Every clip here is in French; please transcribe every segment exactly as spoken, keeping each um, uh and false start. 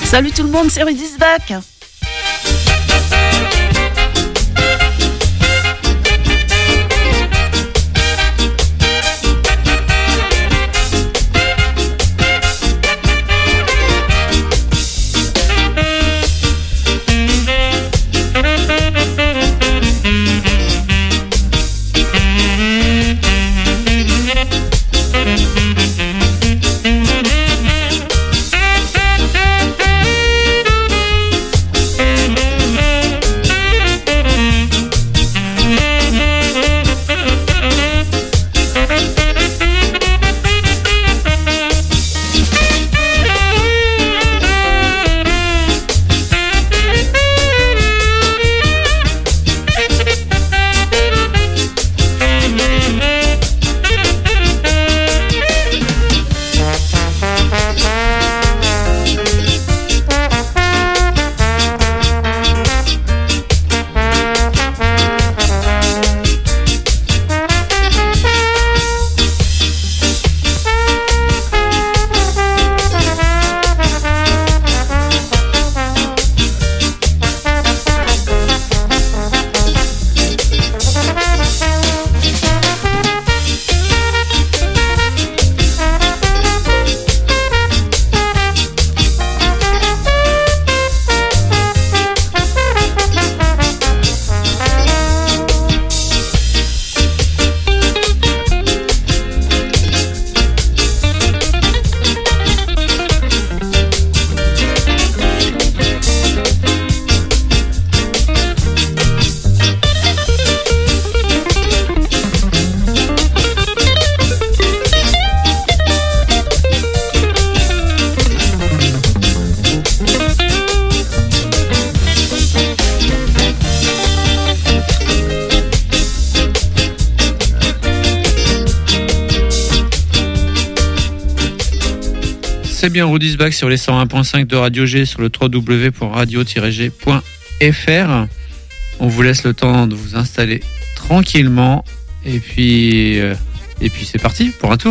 Salut tout le monde, c'est Rudy Zbach. C'est bien Rudy Zbach sur les cent un point cinq de Radio G sur le w w w point radio tiret g point f r. On vous laisse le temps de vous installer tranquillement et puis, euh, et puis c'est parti pour un tour.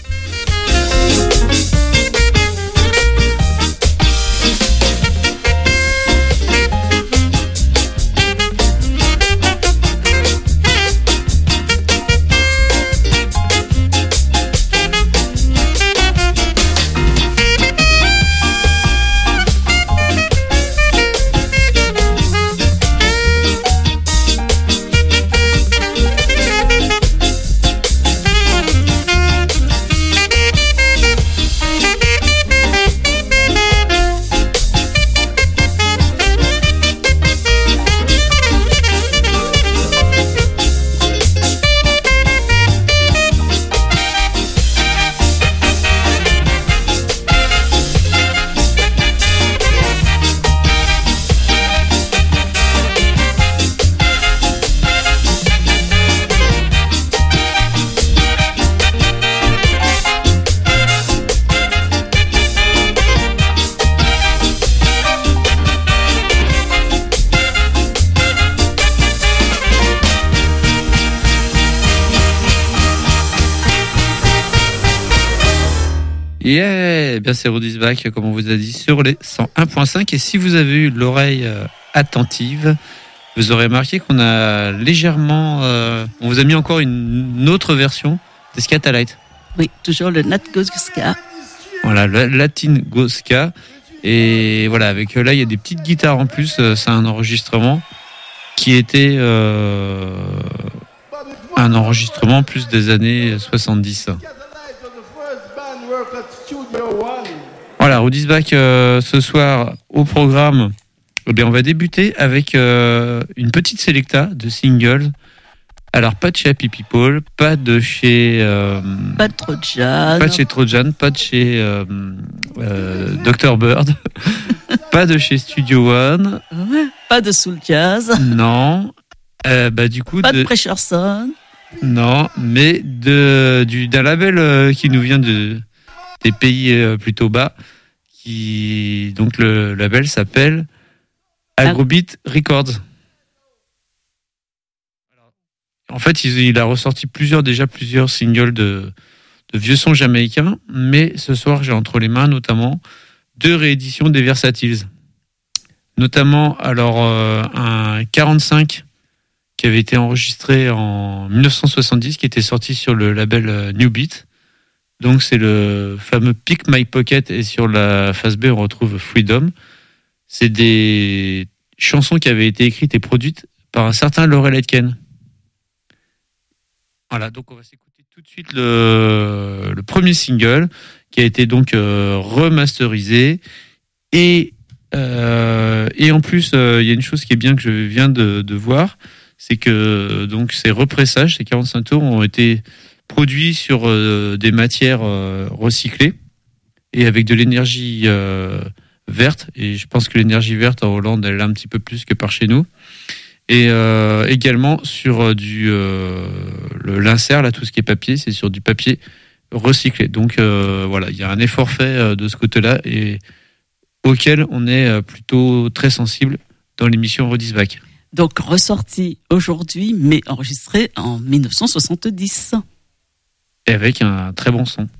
Yeah, eh bien c'est Rudy Zbach, comme on vous a dit, sur les cent un point cinq. Et si vous avez eu l'oreille euh, attentive, vous aurez remarqué qu'on a légèrement... Euh, on vous a mis encore une, une autre version de Scatalight. Oui, toujours le Nat Goska. Voilà, le Latin Goska. Et voilà, avec euh, là, il y a des petites guitares en plus. Euh, c'est un enregistrement qui était euh, un enregistrement plus des années soixante-dix. Voilà, Rudy Zbach euh, ce soir au programme. Eh bien, on va débuter avec euh, une petite sélecta de singles. Alors, pas de chez Happy People, pas de chez... Euh, pas de Trojan. Pas de chez Trojan, pas de chez euh, euh, docteur Bird, pas de chez Studio One. Pas de Soul Jazz. Non. Euh, bah, du coup, pas de, de Pressure Son. Non, mais de, du, d'un label euh, qui nous vient de, des pays euh, plutôt bas. Qui, donc, le label s'appelle Agrobeat Records. En fait, il, il a ressorti plusieurs, déjà plusieurs singles de, de vieux sons jamaïcains, mais ce soir, j'ai entre les mains notamment deux rééditions des Versatiles. Notamment, alors, euh, un quarante-cinq qui avait été enregistré en dix-neuf cent soixante-dix, qui était sorti sur le label euh, New Beat. Donc, c'est le fameux Pick My Pocket, et sur la face B, on retrouve Freedom. C'est des chansons qui avaient été écrites et produites par un certain Laurel Aitken. Voilà, donc on va s'écouter tout de suite le, le premier single, qui a été donc euh, remasterisé, et Euh, et en plus, il euh, y a une chose qui est bien que je viens de, de voir, c'est que donc ces repressages, ces quarante-cinq tours, ont été produits sur euh, des matières euh, recyclées et avec de l'énergie euh, verte. Et je pense que l'énergie verte en Hollande, elle l'a un petit peu plus que par chez nous. Et euh, également sur du euh, le, l'insert, là, tout ce qui est papier, c'est sur du papier recyclé. Donc euh, voilà, il y a un effort fait euh, de ce côté-là, et auquel on est plutôt très sensible dans l'émission Rodis Back. Donc ressorti aujourd'hui, mais enregistré en dix-neuf cent soixante-dix. Et avec un très bon son.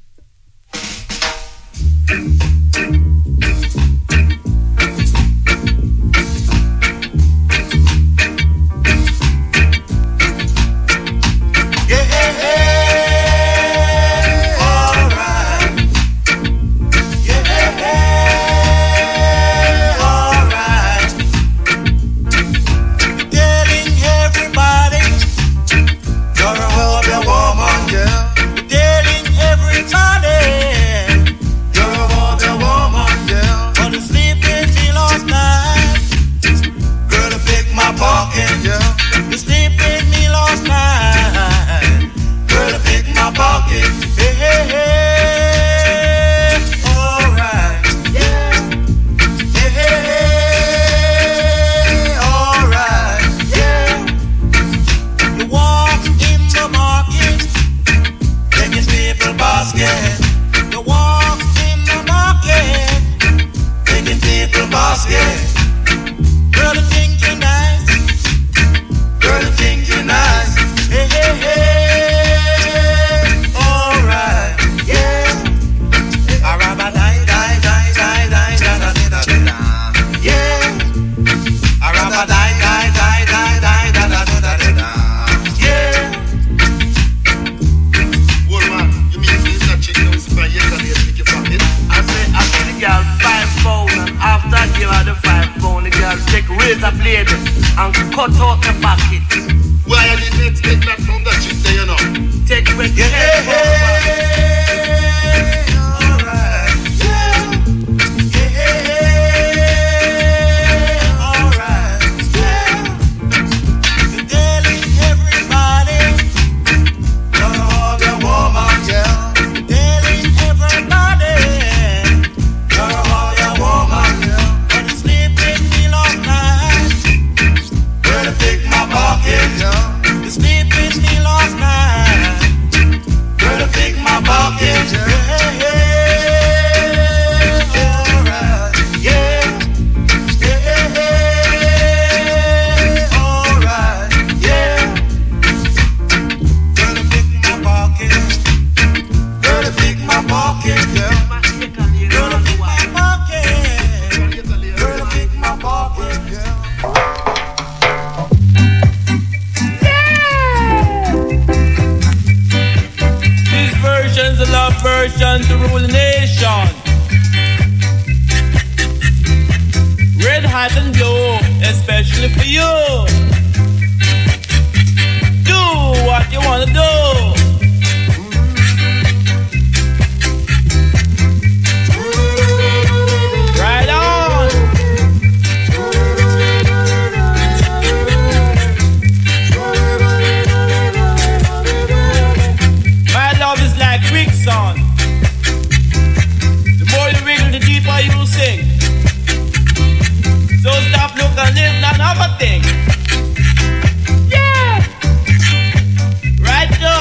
Right now.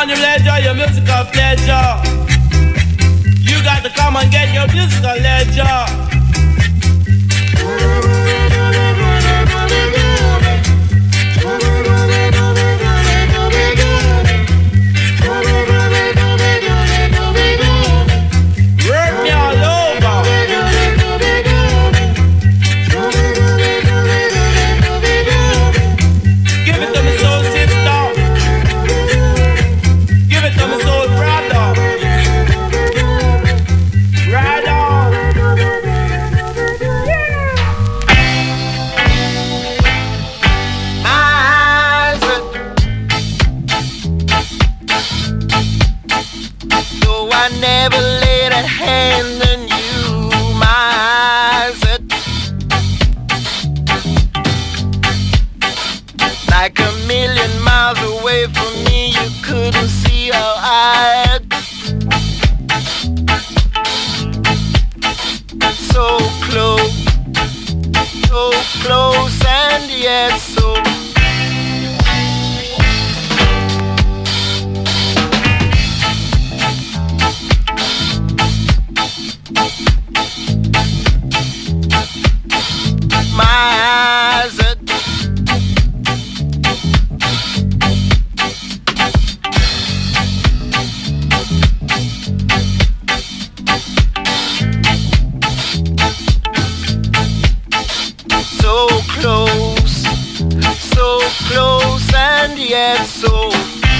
money ledger, your musical pleasure. You got to come and get your musical ledger. Work me all over. Give it to me, soul sister. Give it to me, soul brother. Right on. Eyes, though I never laid a hand on you, my eyes, like a million miles away from me, you couldn't see how I had. So close, so close, and yet so. My eyes are so close, so close, and yet so.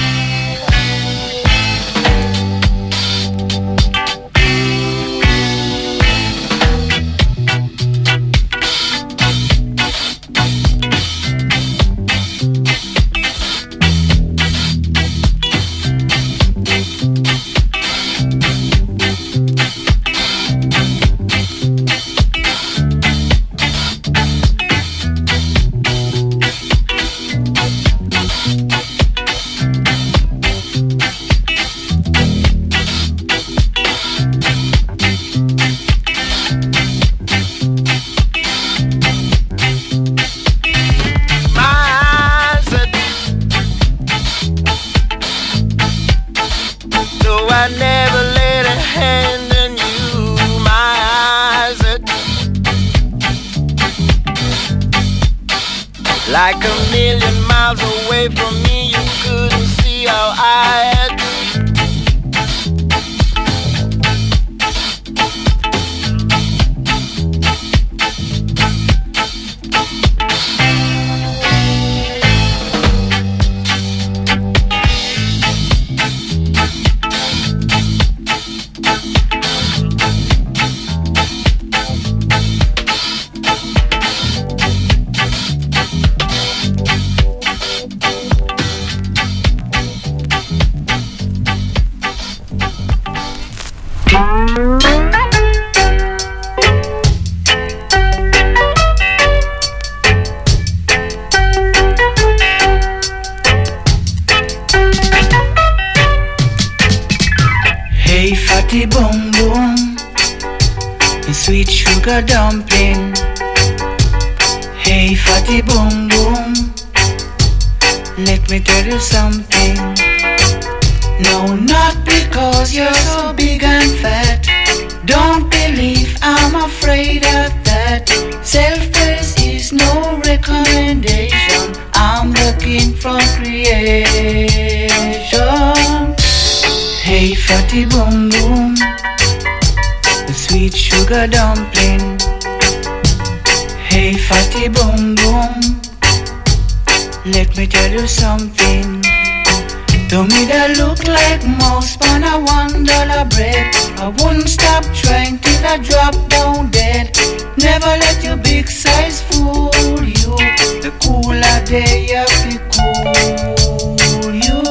I never laid a hand on you, my eyes are like a million miles away from me, you couldn't see how I had. Hey fatty boom boom, the sweet sugar dumpling. Hey fatty boom boom, let me tell you something. No, not because you're so big and fat. Don't believe I'm afraid of that. Self-praise is no recommendation. I'm looking for creation. Hey fatty boom boom, the sweet sugar dumpling. Hey fatty boom boom, let me tell you something. To me that look like mouse on a one dollar bread. I wouldn't stop trying till I drop down dead. Never let your big size fool you. The cooler day you be cool you.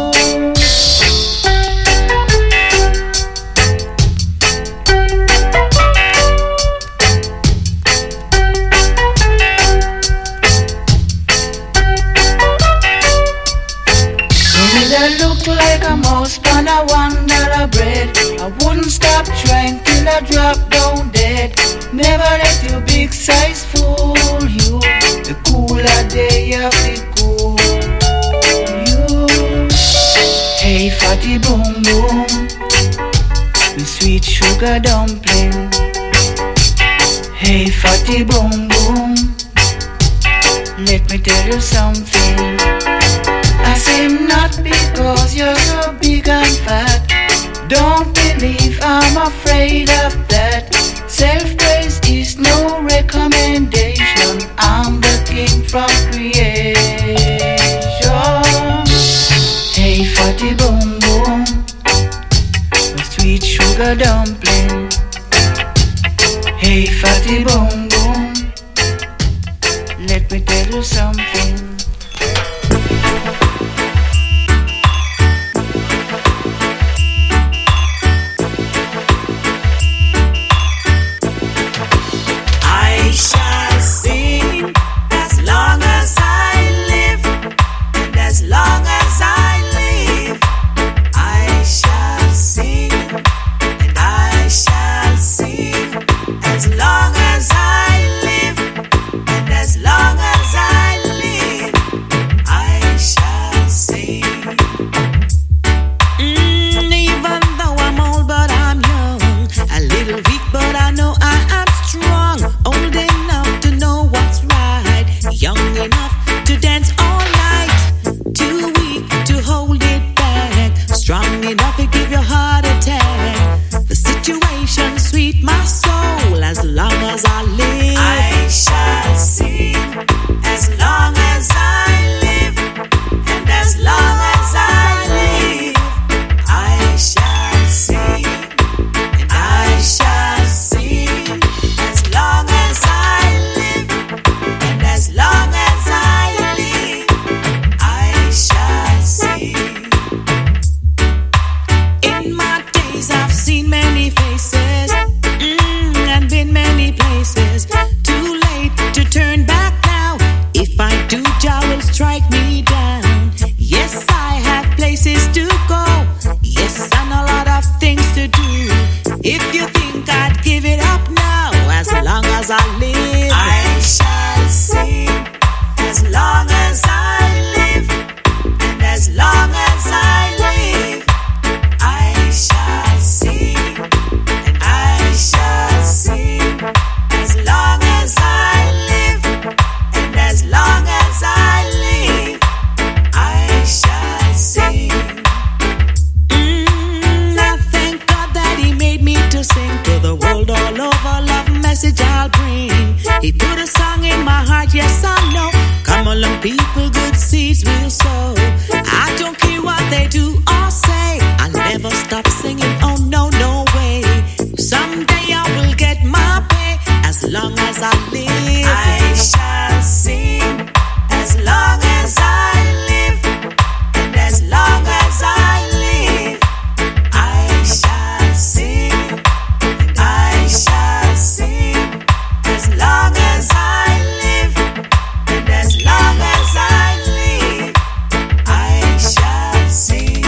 That look like a mouse on a one dollar bread. I wouldn't stop trying till I drop down dead. Never let your big size fool you. The cooler day of the cool you. Hey fatty boom boom, the sweet sugar dumpling. Hey fatty boom boom, let me tell you something. I say not because you're so big and fat. Don't believe I'm afraid of that. Self-praise is no recommendation. I'm the king from creation. Hey fatty boom boom, a sweet sugar dumpling. Hey fatty boom boom, let me tell you something. I shall sing as long as I live, and as long as I live, I shall sing, and I shall sing as long as I live, and as long as I live, I shall sing. Mm, even though I'm old, but I'm young, a little weak, but I know I am strong, old enough to know what's right, young enough to dance all night, too weak to hold it back, strong enough to give your heart attack. The situation sweet my soul, as long as I live, I shall sing, as long as I live, and as long as I live, I shall sing, and I shall sing, as long as I live, and as long as I live, I shall sing. In my days I've seen many faces, mm, and been many places. Too late to turn back now. If I do, Jah will strike me down. Yes, I have places to go. Yes, and a lot of things to do. If you think I'd give it up now, as long as I live, I shall sing, as long as I live, and as long as I live, I shall sing, and I shall sing, as long as I live, and as long as I live, I shall sing. Mm, I thank God that He made me to sing to the world all over. Love message I'll bring. He put a song in my heart, yes I know. Come along, people, good seeds will sow. I don't care what they do or say, I'll never stop singing. Oh no, no way. Someday I will get my pay. As long as I live, I shall sing. As long as I live, and as long as I live, I shall sing, and I shall sing. As long as I live, and as long as I live, I shall sing.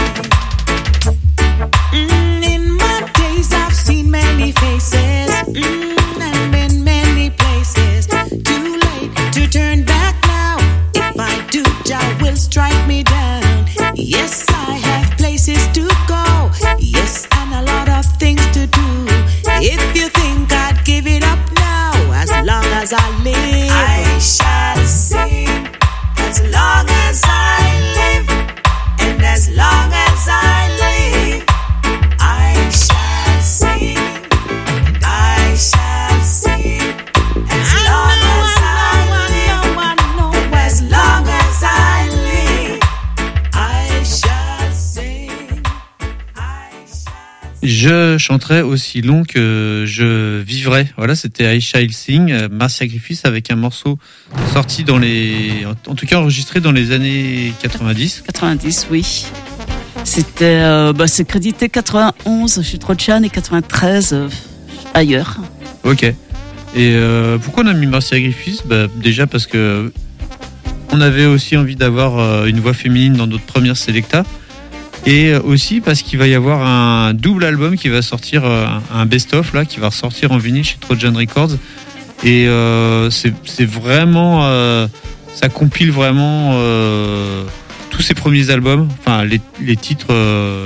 Mm, in my days I've seen many faces, mm, and been many places. Too late to turn back now. If I do, Jah will strike me down. Yes, I have places to go. Yes, and a lot of things to do. If you think I'd give it up now, as long as I live, I shall sing, as long as I live, and as long as I live, I shall sing, and I shall sing, as long as I live, and as long as I live, I shall sing, I shall sing. Je chanterai aussi long que je vivrai. Voilà, c'était I Shall Sing, Mars Sacrifice, avec un morceau sorti dans les, en tout cas enregistré dans les années quatre-vingt-dix. quatre-vingt-dix, oui. C'était, euh, bah, c'est crédité quatre-vingt-onze chez Trochan et quatre-vingt-treize euh, ailleurs. Ok. Et euh, pourquoi on a mis Mars Sacrifice ? Bah, déjà parce que on avait aussi envie d'avoir euh, une voix féminine dans notre première Selecta. Et aussi parce qu'il va y avoir un double album qui va sortir, un best-of là, qui va ressortir en vinyle chez Trojan Records. Et euh, c'est, c'est vraiment, euh, ça compile vraiment euh, tous ses premiers albums, enfin les, les titres euh,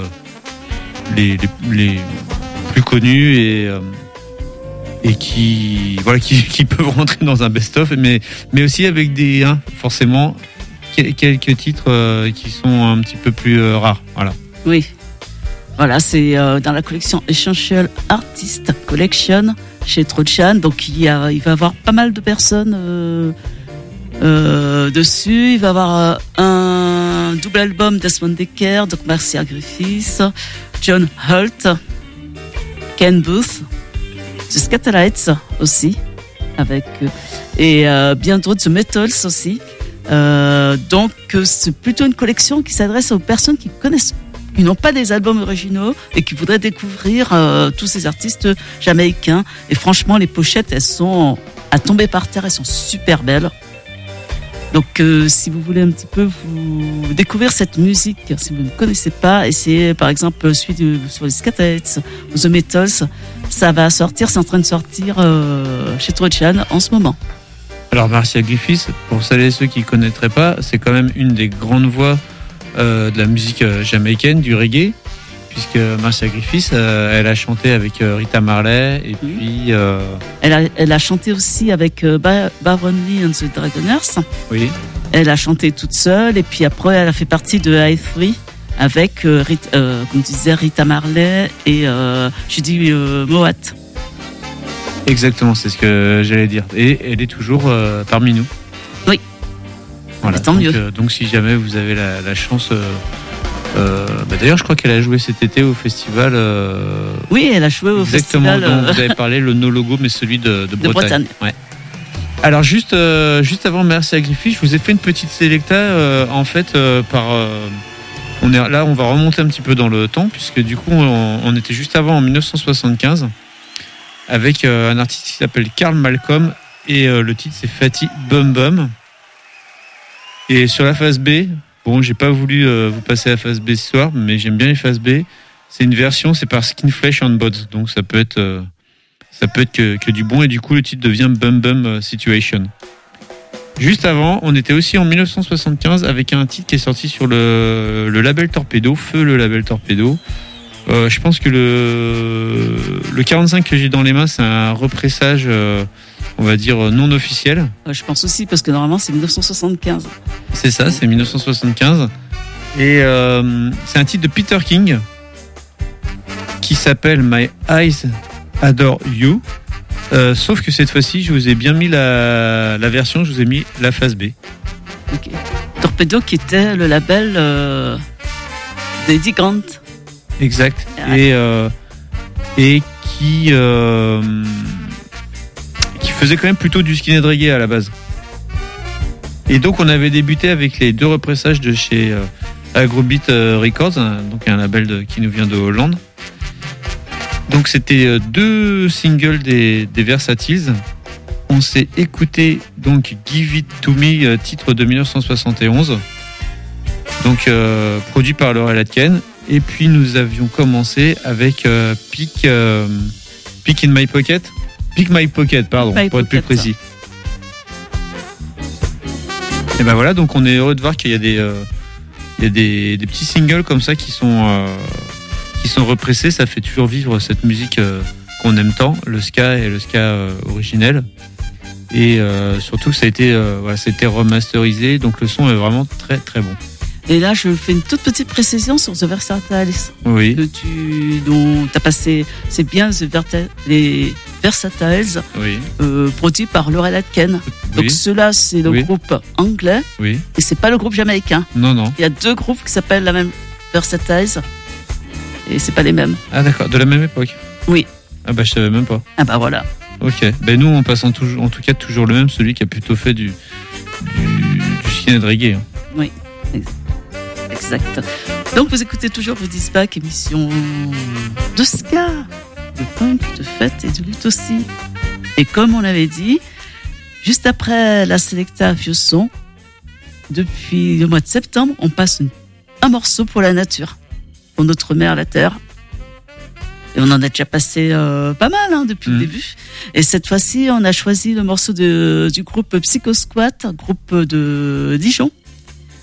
les, les, les plus connus et euh, et qui voilà qui, qui peuvent rentrer dans un best-of, mais mais aussi avec des hein, forcément quelques titres euh, qui sont un petit peu plus euh, rares. Voilà. Oui. Voilà, c'est euh, dans la collection Essential Artist Collection chez Trochan. Donc il, y a, il va y avoir pas mal de personnes euh, euh, dessus. Il va y avoir euh, un double album Desmond Decker, donc Marcia Griffiths, John Holt, Ken Booth, The Scatolites aussi, avec euh, et euh, bien d'autres, The Metals aussi. Euh, donc c'est plutôt une collection qui s'adresse aux personnes qui connaissent, qui n'ont pas des albums originaux et qui voudraient découvrir euh, tous ces artistes jamaïcains. Et franchement, les pochettes, elles sont à tomber par terre, elles sont super belles. Donc euh, si vous voulez un petit peu vous découvrir cette musique, si vous ne connaissez pas, essayez par exemple celui de, sur les Scatolites ou The Metals. Ça va sortir, c'est en train de sortir euh, chez Trochan en ce moment. Alors Marcia Griffiths, pour celles et ceux qui ne connaîtraient pas, c'est quand même une des grandes voix euh, de la musique euh, jamaïcaine, du reggae, puisque Marcia Griffiths, euh, elle a chanté avec euh, Rita Marley, et Oui. puis... Euh, Elle a, elle a chanté aussi avec euh, ba- Baron Lee and the Dragoners. oui, Elle a chanté toute seule, et puis après elle a fait partie de I trois avec, euh, Rita, euh, comme tu disais, Rita Marley et euh, Judy euh, Mowatt. exactement, c'est ce que j'allais dire. Et elle est toujours euh, parmi nous. Oui. Voilà, Et tant donc, mieux. euh, donc si jamais vous avez la, la chance... Euh, euh, bah d'ailleurs, je crois qu'elle a joué cet été au festival... Euh, Oui, elle a joué au exactement, festival dont euh, vous avez parlé, le No Logo, mais celui de, de Bretagne. Bretagne. Ouais. Alors juste, euh, juste avant Marcia Griffiths, je vous ai fait une petite sélecta euh, en fait euh, par... Euh, on est, là, on va remonter un petit peu dans le temps, puisque du coup, on, on était juste avant, en dix-neuf cent soixante-quinze, avec euh, un artiste qui s'appelle Carl Malcolm, et euh, le titre c'est Fatty Bum Bum. Et sur la phase B, bon, j'ai pas voulu euh, vous passer la phase B ce soir, mais j'aime bien les phases B. C'est une version, c'est par Skin Flesh and Bones, donc ça peut être, euh, ça peut être que, que du bon, et du coup le titre devient Bum Bum Situation. Juste avant, on était aussi en dix-neuf cent soixante-quinze avec un titre qui est sorti sur le, le label Torpedo, Feu le label Torpedo. Euh, je pense que le, le quarante-cinq que j'ai dans les mains, c'est un repressage, euh, on va dire, non officiel. euh, je pense aussi, parce que normalement c'est dix-neuf cent soixante-quinze. C'est ça, c'est dix-neuf cent soixante-quinze. Et euh, c'est un titre de Peter King qui s'appelle My Eyes Adore You. Euh, sauf que cette fois-ci, je vous ai bien mis la, la version, je vous ai mis la phase B. Okay. Torpedo qui était le label euh, d'Eddie Grant. Exact. Ouais. Et, euh, et qui, euh, qui faisait quand même plutôt du skinhead reggae à la base. Et donc on avait débuté avec les deux repressages de chez euh, Agrobeat Records, hein, donc un label de, qui nous vient de Hollande. Donc c'était deux singles des, des Versatiles. On s'est écouté donc Give It To Me, titre de dix-neuf cent soixante et onze, donc euh, produit par Laurel Aitken. Et puis nous avions commencé avec euh, Pick, euh, Pick in My Pocket, Pick My Pocket, pardon, My pour être plus Pocket, précis. Et ben voilà, donc on est heureux de voir qu'il y a des, euh, il y a des, des petits singles comme ça qui sont euh, qui sont repressés. Ça fait toujours vivre cette musique euh, qu'on aime tant, le ska et le ska euh, originel. Et euh, surtout, ça a été, euh, voilà, ça a été remasterisé, donc le son est vraiment très très bon. Et là, je fais une toute petite précision sur The Versatiles. Oui. Que tu, dont tu as passé, c'est bien The Verta- les Versatiles, Oui. euh, produits par Laurel Aitken. Donc Oui. ceux-là, c'est le Oui. groupe anglais Oui. et c'est pas le groupe jamaïcain. Non, non. Il y a deux groupes qui s'appellent la même Versatiles et c'est pas les mêmes. Ah d'accord, de la même époque. Oui. Ah bah je savais même pas. Ah bah voilà. Ok. Ben nous on passe en, toujours, en tout cas toujours le même, celui qui a plutôt fait du du, du skinhead reggae. hein. Oui. Exact. Donc vous écoutez toujours Rudy's Back, émission de ska, de punk, de fête et de lutte aussi. Et comme on l'avait dit, juste après la Selecta Vieux Son, depuis le mois de septembre, on passe une- un morceau pour la nature, pour notre mère la terre. Et on en a déjà passé euh, pas mal hein, depuis Mmh. le début. Et cette fois-ci, on a choisi le morceau de, du groupe Psycho Squat, groupe de Dijon,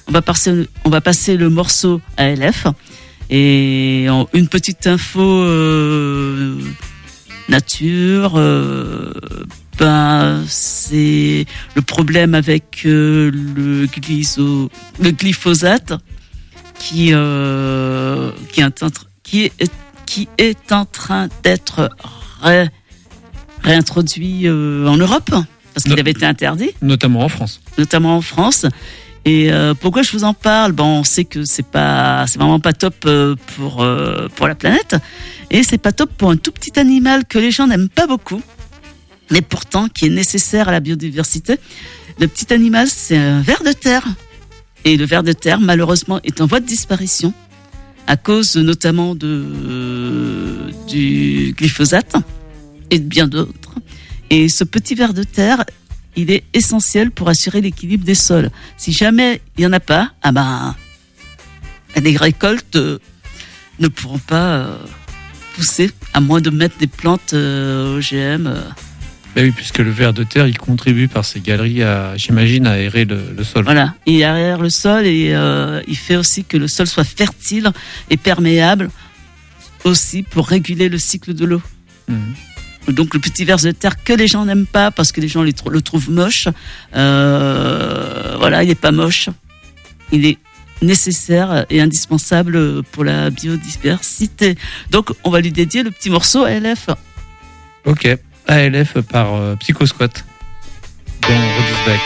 On va passer, on va passer le morceau A L F. Et en, une petite info euh, nature, euh, ben, c'est le problème avec euh, le, glyso, le glyphosate qui, euh, qui, est, en, qui, est, qui est en train d'être ré, réintroduit euh, en Europe, parce qu'il avait été interdit. Notamment en France. Notamment en France. Et euh, pourquoi je vous en parle? Bon, on sait que c'est pas, c'est vraiment pas top euh, pour euh, pour la planète, et c'est pas top pour un tout petit animal que les gens n'aiment pas beaucoup, mais pourtant qui est nécessaire à la biodiversité. Le petit animal, c'est un ver de terre, et le ver de terre, malheureusement, est en voie de disparition à cause notamment de euh, du glyphosate et de bien d'autres. Et ce petit ver de terre, il est essentiel pour assurer l'équilibre des sols. Si jamais il n'y en a pas, ah ben, les récoltes euh, ne pourront pas euh, pousser, à moins de mettre des plantes euh, O G M. Euh. Ben oui, puisque le ver de terre, il contribue par ses galeries, à, j'imagine, à aérer le, le sol. Voilà, il aère le sol et euh, il fait aussi que le sol soit fertile et perméable, aussi pour réguler le cycle de l'eau. Mmh. Donc le petit ver de terre que les gens n'aiment pas parce que les gens le trouvent moche, euh, voilà, il n'est pas moche, il est nécessaire et indispensable pour la biodiversité. Donc on va lui dédier le petit morceau A L F. Ok, A L F par euh, Psycho Squat dans Rodisback.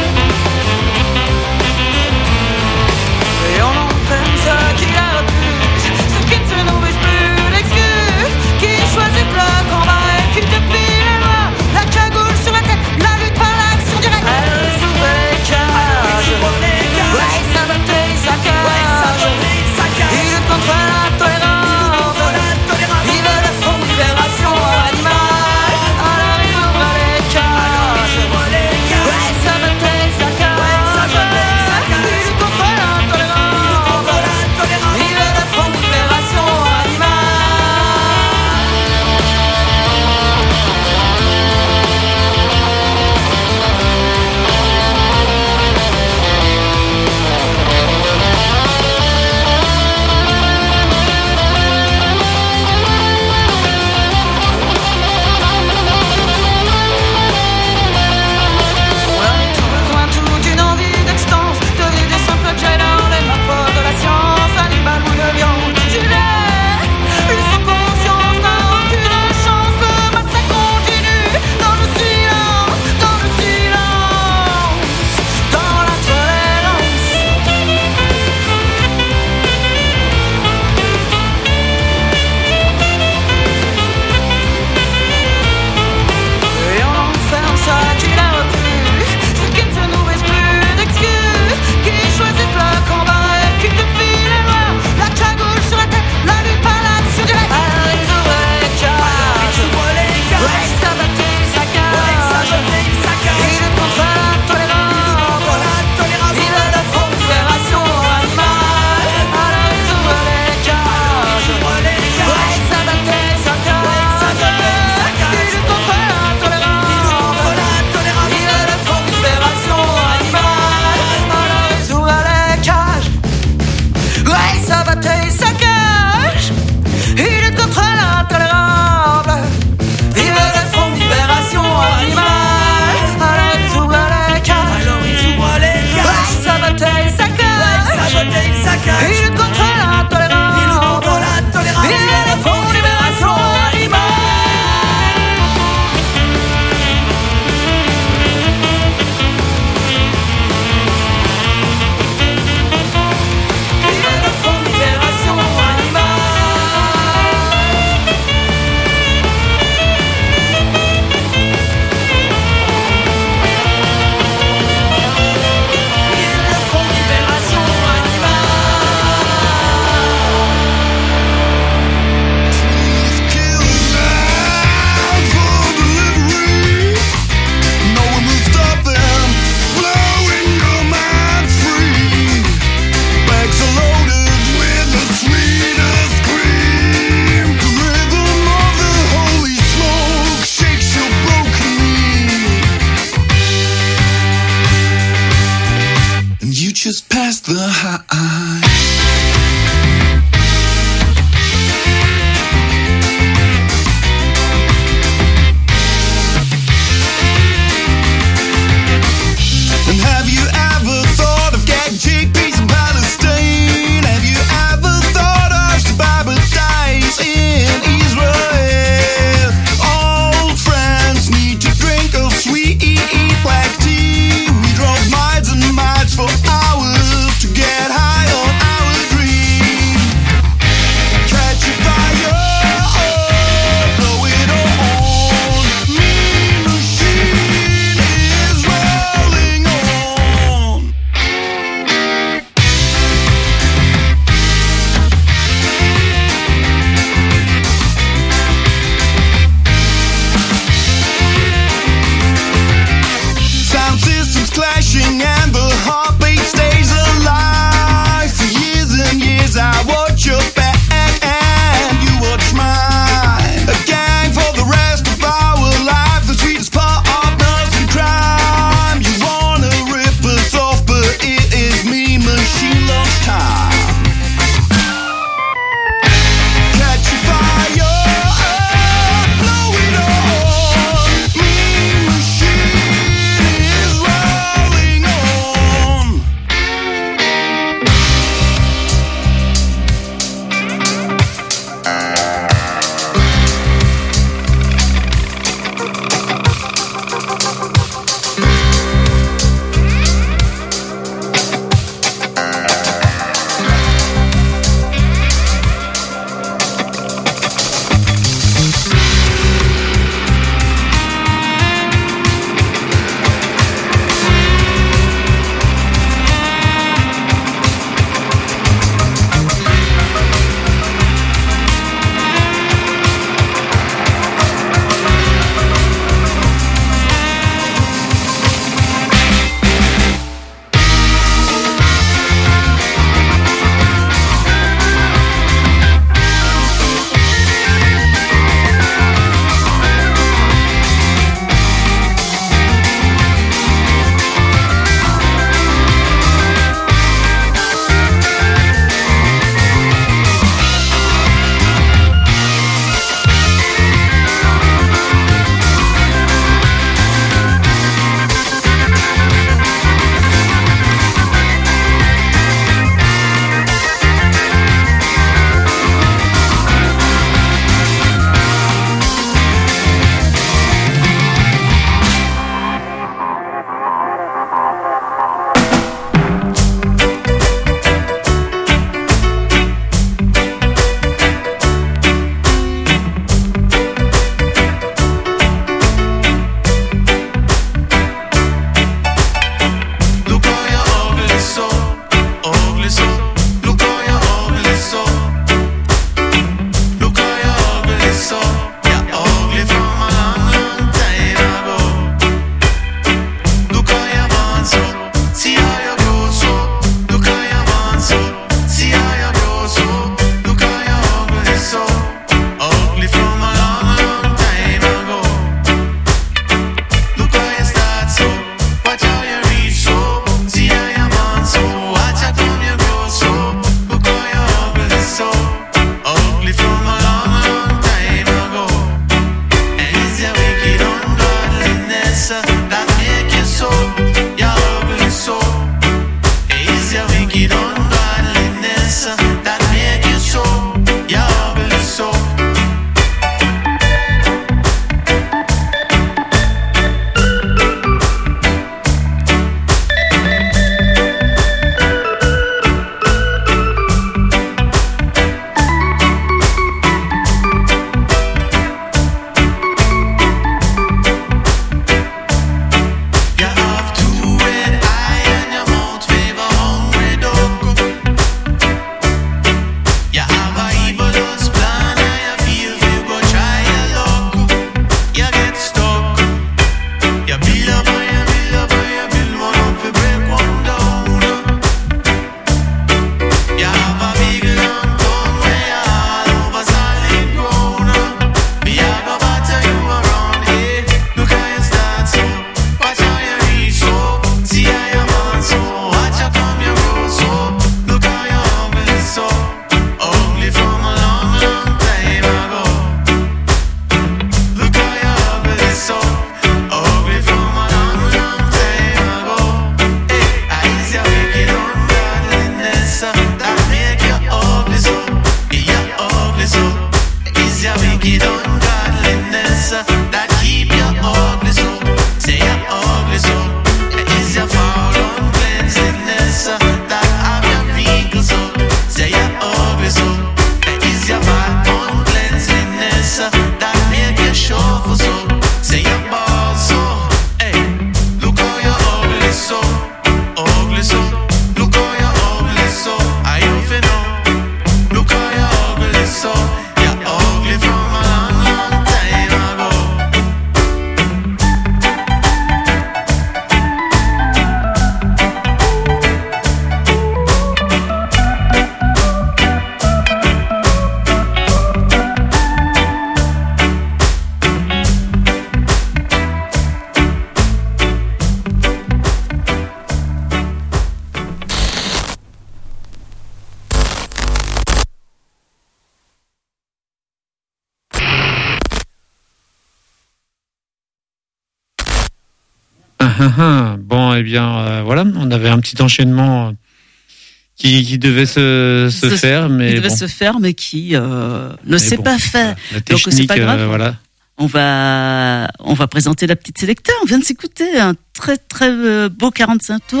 ah, ah. Bon, eh bien, euh, voilà, on avait un petit enchaînement qui, qui devait se, se Se- faire, mais Il devait bon. se faire, mais qui euh, ne Mais s'est bon, pas fait. La Donc, c'est technique, pas grave. euh, voilà. On va, on va présenter la petite sélecta. On vient de s'écouter un très très euh, beau quarante-cinq tours.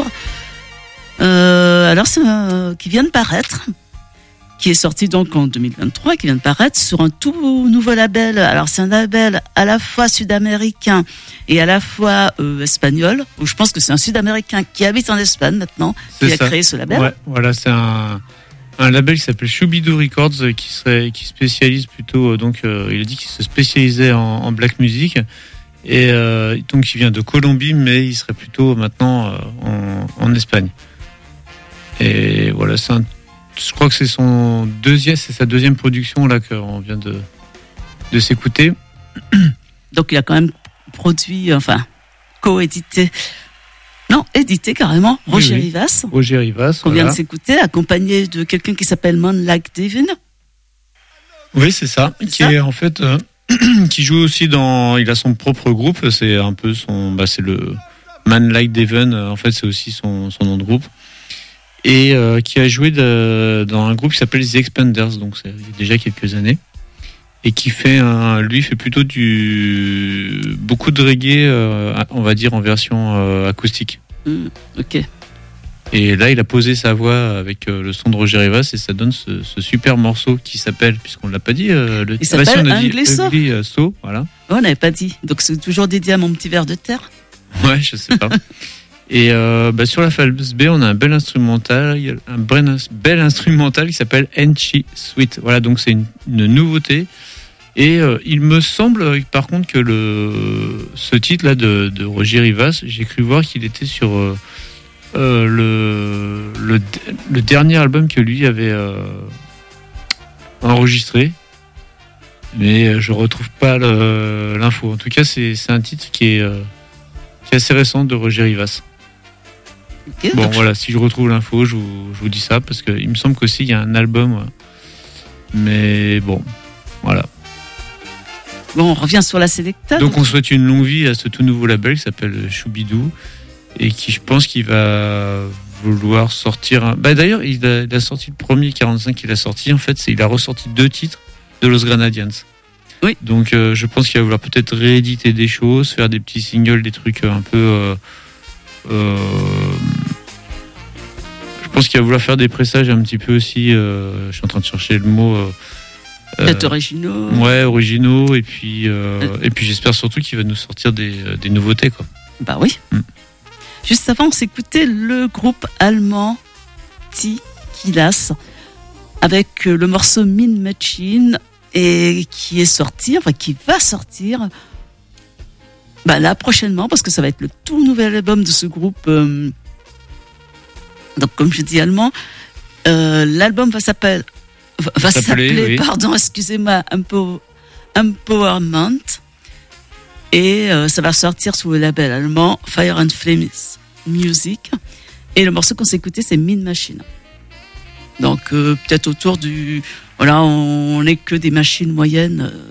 Euh, alors, c'est euh, qui vient de paraître, qui est sorti donc en deux mille vingt-trois, qui vient de paraître sur un tout nouveau label. Alors, c'est un label à la fois sud-américain et à la fois euh, espagnol. Ou je pense que c'est un sud-américain qui habite en Espagne maintenant, qui C'est a ça. créé ce label. Ouais, voilà, c'est un, un label qui s'appelle Shubidoo Records, euh, qui serait, qui spécialise plutôt, euh, donc, euh, il a dit qu'il se spécialisait en, en black music. Et euh, donc, il vient de Colombie, mais il serait plutôt maintenant euh, en, en Espagne. Et voilà, c'est un, je crois que c'est son deuxième, c'est sa deuxième production là qu'on vient de, de s'écouter. Donc, il a quand même produit, enfin, co-édité. Non, édité carrément. Oui, Roger oui. Rivas. Roger Rivas. Qu'on vient Voilà. de s'écouter, accompagné de quelqu'un qui s'appelle Man Like Devin. Oui, c'est ça. C'est Qui ça. est en fait, euh, qui joue aussi dans, il a son propre groupe. C'est un peu son, bah, c'est le Man Like Devon. En fait, c'est aussi son, son nom de groupe. Et euh, qui a joué de, dans un groupe qui s'appelle The Expanders, donc c'est il y a déjà quelques années. Et qui fait un, lui fait plutôt du beaucoup de reggae, euh, on va dire en version euh, acoustique. Hmm, ok. Et là, il a posé sa voix avec euh, le son de Roger Rivas et ça donne ce, ce super morceau qui s'appelle, puisqu'on l'a pas dit, euh, le Il s'appelle si, on a dit Ugly Soul. Ugly, euh, Soul, voilà. Oh, on n'avait pas dit. Donc, c'est toujours dédié à mon petit verre de terre. Ouais, je sais pas. Et euh, bah, sur la phase B, on a un bel instrumental, il y a un bel, bel instrumental qui s'appelle Enchi Sweet. Voilà, donc c'est une, une nouveauté. Et euh, il me semble, par contre, que le ce titre-là de, de Roger Rivas, j'ai cru voir qu'il était sur euh, euh, le, le le dernier album que lui avait euh, enregistré. Mais je retrouve pas le- l'info. En tout cas, c'est c'est un titre qui est euh, qui est assez récent de Roger Rivas. Ok, Bon, donc, voilà, si je retrouve l'info, je vous, je vous dis ça, parce qu'il me semble qu'aussi il y a un album. ouais. Mais bon, voilà. bon, on revient sur la sélecta. Donc on souhaite une longue vie à ce tout nouveau label qui s'appelle Shubidoo, et qui, je pense qu'il va vouloir sortir... Un... Bah, d'ailleurs, il a, il a sorti le premier quarante-cinq qu'il a sorti, en fait, c'est il a ressorti deux titres de Los Grenadians. Oui. Donc euh, je pense qu'il va vouloir peut-être rééditer des choses, faire des petits singles, des trucs un peu... Euh, euh, je pense qu'il va vouloir faire des pressages un petit peu aussi. Euh, je suis en train de chercher le mot. Euh, Peut-être euh, originaux. ouais, originaux. Et puis, euh, et puis j'espère surtout qu'il va nous sortir des, des nouveautés, quoi. Bah oui. Mm. Juste avant, on s'écoutait le groupe allemand T-Kilas avec euh, le morceau Mean Machine et qui est sorti, enfin qui va sortir bah, là prochainement parce que ça va être le tout nouvel album de ce groupe. euh, donc comme je dis allemand, euh, l'album va s'appeler va, va S'appeler, s'appeler oui. pardon excusez-moi Empo- Empowerment et euh, ça va sortir sous le label allemand Fire and Flames Music et le morceau qu'on s'est écouté c'est Mean Machine. Donc euh, peut-être autour du voilà on n'est que des machines moyennes. euh,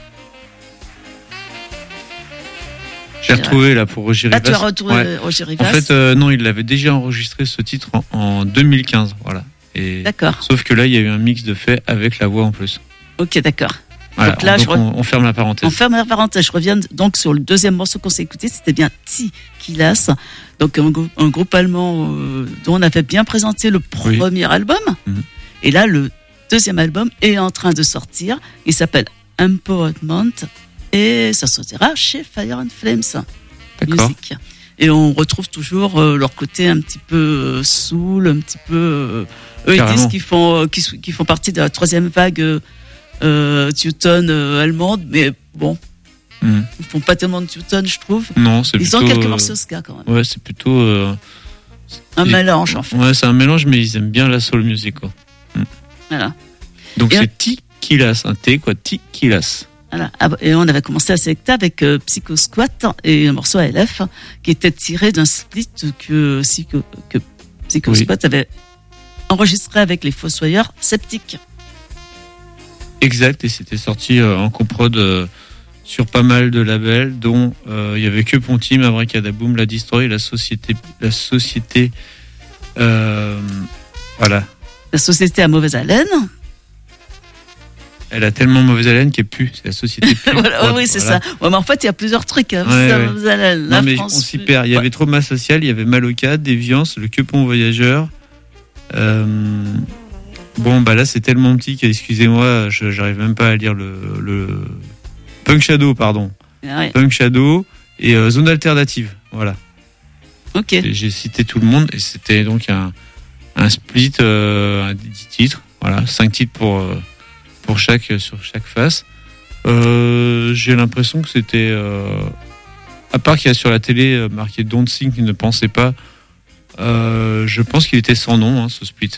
J'ai retrouvé là pour Roger Ah, tu as Rivas. retrouvé Ouais. Roger En Rivas. fait, euh, non, il avait déjà enregistré ce titre en, en deux mille quinze, voilà. Et D'accord. sauf que là, il y a eu un mix de fait avec la voix en plus. Ok, d'accord. Voilà. Donc là, je re- on, on ferme la parenthèse. On ferme la parenthèse. Je reviens donc sur le deuxième morceau qu'on s'est écouté. C'était bien T-Kilas. Donc un, grou- un groupe allemand euh, dont on avait bien présenté le Oui. premier album. Mhm. Et là, le deuxième album est en train de sortir. Il s'appelle Empowerment. Et ça sortira chez Fire and Flames D'accord. Music. Et on retrouve toujours euh, leur côté un petit peu euh, soul, un petit peu. Euh, eux, ils Carrément. disent qu'ils font, euh, qu'ils, sou- qu'ils font partie de la troisième vague euh, euh, Teuton euh, allemande, mais bon, Mhm. ils font pas tellement de Teuton, je trouve. Non, c'est Ils plutôt. ont quelques euh, morceaux ska quand même. Ouais, c'est plutôt. euh, Un ils- mélange en fait. Ouais, c'est un mélange, mais ils aiment bien la soul music, quoi. Voilà. Donc Et c'est T-Kilas, un T, quoi, T-Kilas. Voilà. Ah, Et on avait commencé à sélecter avec euh, Psycho Squat et un morceau A L F qui était tiré d'un split que, Psycho- que Psycho Oui. Squat avait enregistré avec les Fossoyeurs Sceptiques. Exact, et c'était sorti euh, en coprod euh, sur pas mal de labels, dont euh, il y avait que Ponty, Abracadaboom, La Destroy, la société, la société, euh, voilà. La société à mauvaise haleine. Elle a tellement mauvaise haleine qu'elle pue. C'est la société pue. Voilà, oui, c'est voilà. ça. Ouais, mais en fait, il y a plusieurs trucs. Hein. Ouais, C'est à ouais. mauvaise haleine. Non, La mais France on s'y pue. perd. Il y Ouais. avait Trauma Social, il y avait Maloca, Déviance, Le Quepon Voyageur. Euh, bon, bah là, c'est tellement petit qu'excusez-moi, je j'arrive même pas à lire le, le... Punk Shadow, pardon. Ouais. Punk Shadow et euh, Zone Alternative. Voilà. Ok. Et j'ai cité tout le monde et c'était donc un, un split, euh, un dix titres. Voilà, cinq titres pour, euh, pour chaque, sur chaque face. Euh, j'ai l'impression que c'était. Euh, à part qu'il y a sur la télé euh, marqué Don't Think, ne pensez pas. Euh, je pense qu'il était sans nom, hein, ce split.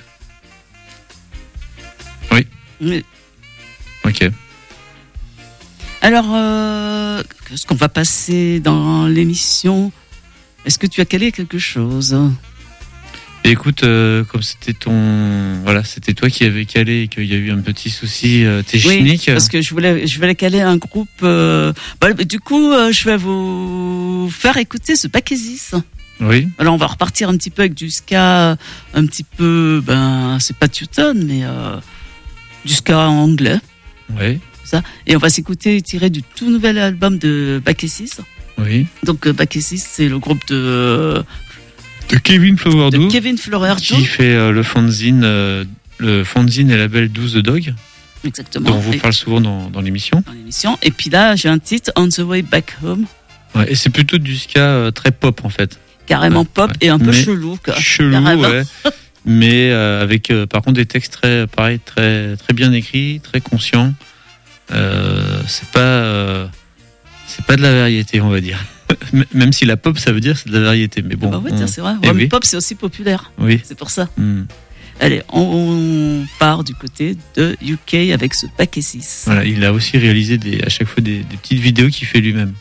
Oui. Mais- Ok. Alors, euh, qu'est-ce qu'on va passer dans l'émission? Est-ce que tu as calé quelque chose? Et écoute, euh, comme c'était ton, voilà, c'était toi qui avais calé et qu'il y a eu un petit souci euh, technique. Oui, parce que je voulais, je voulais caler un groupe. Euh, bah, du coup, euh, je vais vous faire écouter ce Bakesis. Oui. Alors, on va repartir un petit peu avec du ska, un petit peu, ben, c'est pas Teuton, mais euh, du ska en anglais. Oui. Ça. Et on va s'écouter tiré du tout nouvel album de Bakesis. Oui. Donc, euh, Bakesis, c'est le groupe de, De Kevin Flowerdew. de Kevin Flowerdew. Qui fait euh, le fanzine, euh, le fanzine et label douze de Dog, Exactement. dont on vous Et- parle souvent dans, dans l'émission. dans l'émission. Et puis là, j'ai un titre, On the Way Back Home, Ouais, et c'est plutôt du ska euh, très pop en fait. carrément Ouais, pop ouais. et un peu Mais chelou. Quoi. Chelou, Carrément. ouais. Mais euh, avec euh, par contre des textes très, pareil, très, très bien écrits, très conscients. Euh, c'est pas, euh, c'est pas de la variété, on va dire. M- Même si la pop, ça veut dire c'est de la variété. Mais bon. Bah oui, on- tiens, c'est vrai. eh Ouais, mais oui. pop, c'est aussi populaire. Oui. C'est pour ça. Hmm. Allez, on, on part du côté de U K avec ce Bakesis. Voilà, il a aussi réalisé des, à chaque fois des, des petites vidéos qu'il fait lui-même.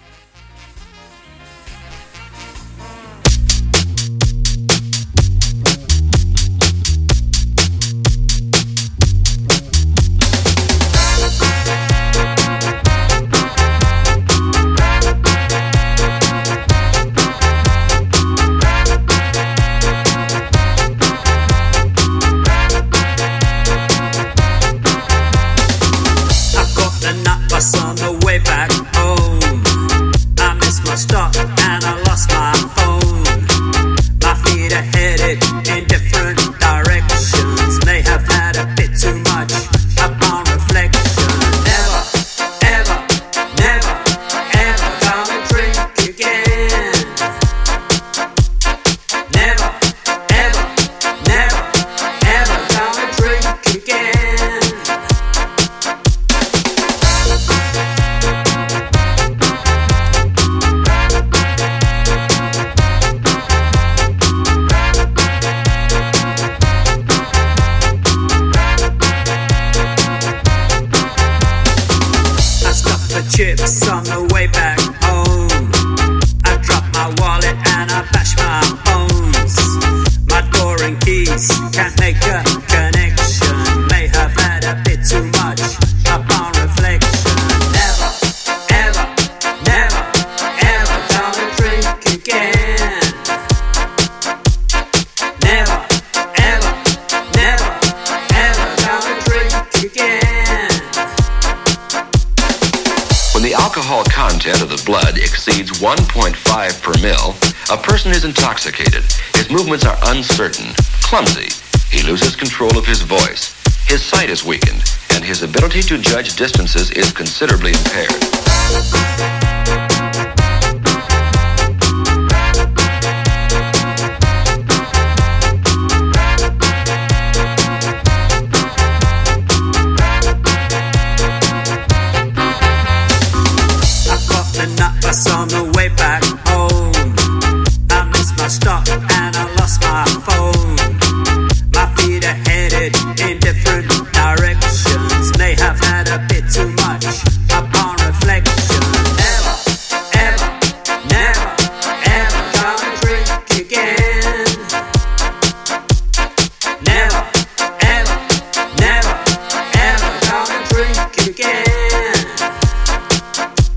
I caught the night bus on the way back home. I missed my stop and I lost my phone. My feet are headed in different directions. May have had a bit too much upon reflection. Never, ever, never, ever gonna drink again. Never, ever, never, ever gonna drink again. I stopped for chips on the way back home. I dropped my wallet and I bashed my bones. My door and keys can't make a connection. May have had a bit too much upon reflection. Never, ever, never, ever gonna drink again. Never, ever, never, ever gonna drink again. When the alcohol content of the blood exceeds one point five per mil, a person is intoxicated. His movements are uncertain, clumsy. He loses control of his voice. His sight is weakened, and his ability to judge distances is considerably impaired. I caught the night bus on the way back home. I missed my stop and I lost my phone. My feet are headed in different directions. May have had a bit too much upon reflection. Never, ever, never, ever gonna drink again. Never, ever, never, ever gonna drink again.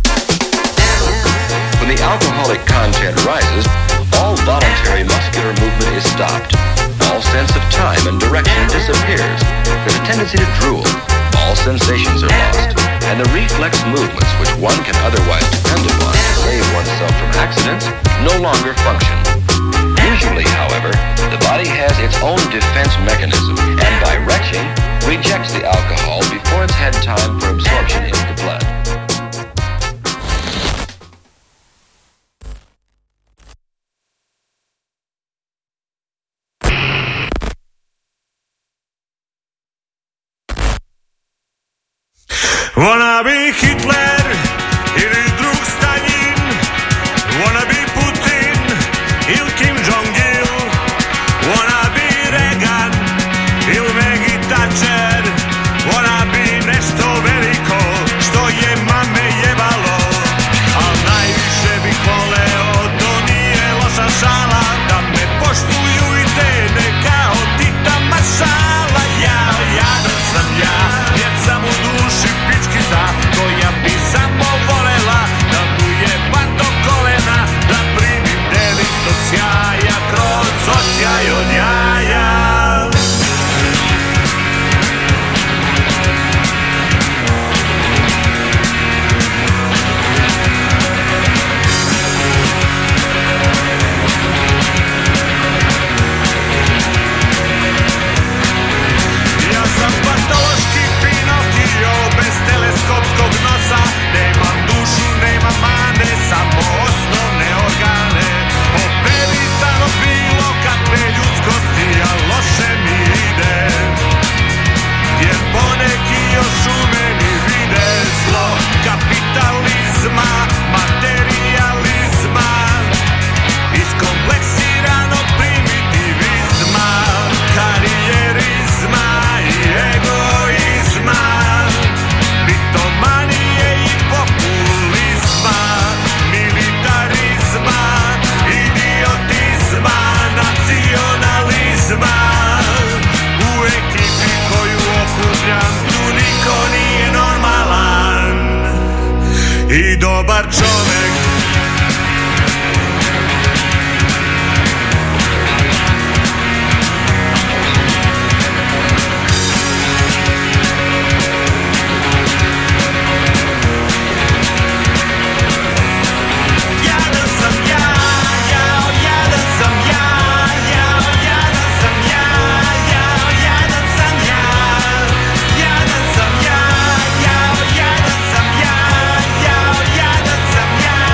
stopped. All sense of time and direction disappears. There's a tendency to drool. All sensations are lost. And the reflex movements which one can otherwise depend upon to save oneself from accidents no longer function. Usually, however, the body has its own defense mechanism and by retching, rejects the alcohol before it's had time for absorption into the blood. Wanna be Hitler ili drug Stalin, wanna be Putin ili Kim Jong-il, wanna be Reagan ili Maggie Thatcher, wanna be nešto veliko što je mame jebalo, al najviše bih voleo, to nije loša šala, da me poštuju i cene kao Tita Maršala. Ja, jadan sam ja, jer sam u duši pičkica koja bi samo volela da mu je pan do kolena, da primim devisto sjaja kroz očaj od jaja. Ja sam patološki Pinokio bez teleskopskog nosa, nemam dušu, nemam mane, samo osnovne organe. Operisam od bilo kakve ljudskosti, a loše mi ide, jer poneki još u meni vide zlo kapitalizma, materializma, iskompleksiranog primitivizma, karijerizma i egoizma, bitomanije i populizma, militarizma, idiotizma, nacionalizma. U ekipi koju okupljam tu niko nije normalan i dobar čovek. Jadan sam ja, jao, jadan sam ja, jao, jadan sam ja, jao, jadan sam ja, jadan sam ja, jao, jadan sam ja, jao, jadan sam ja,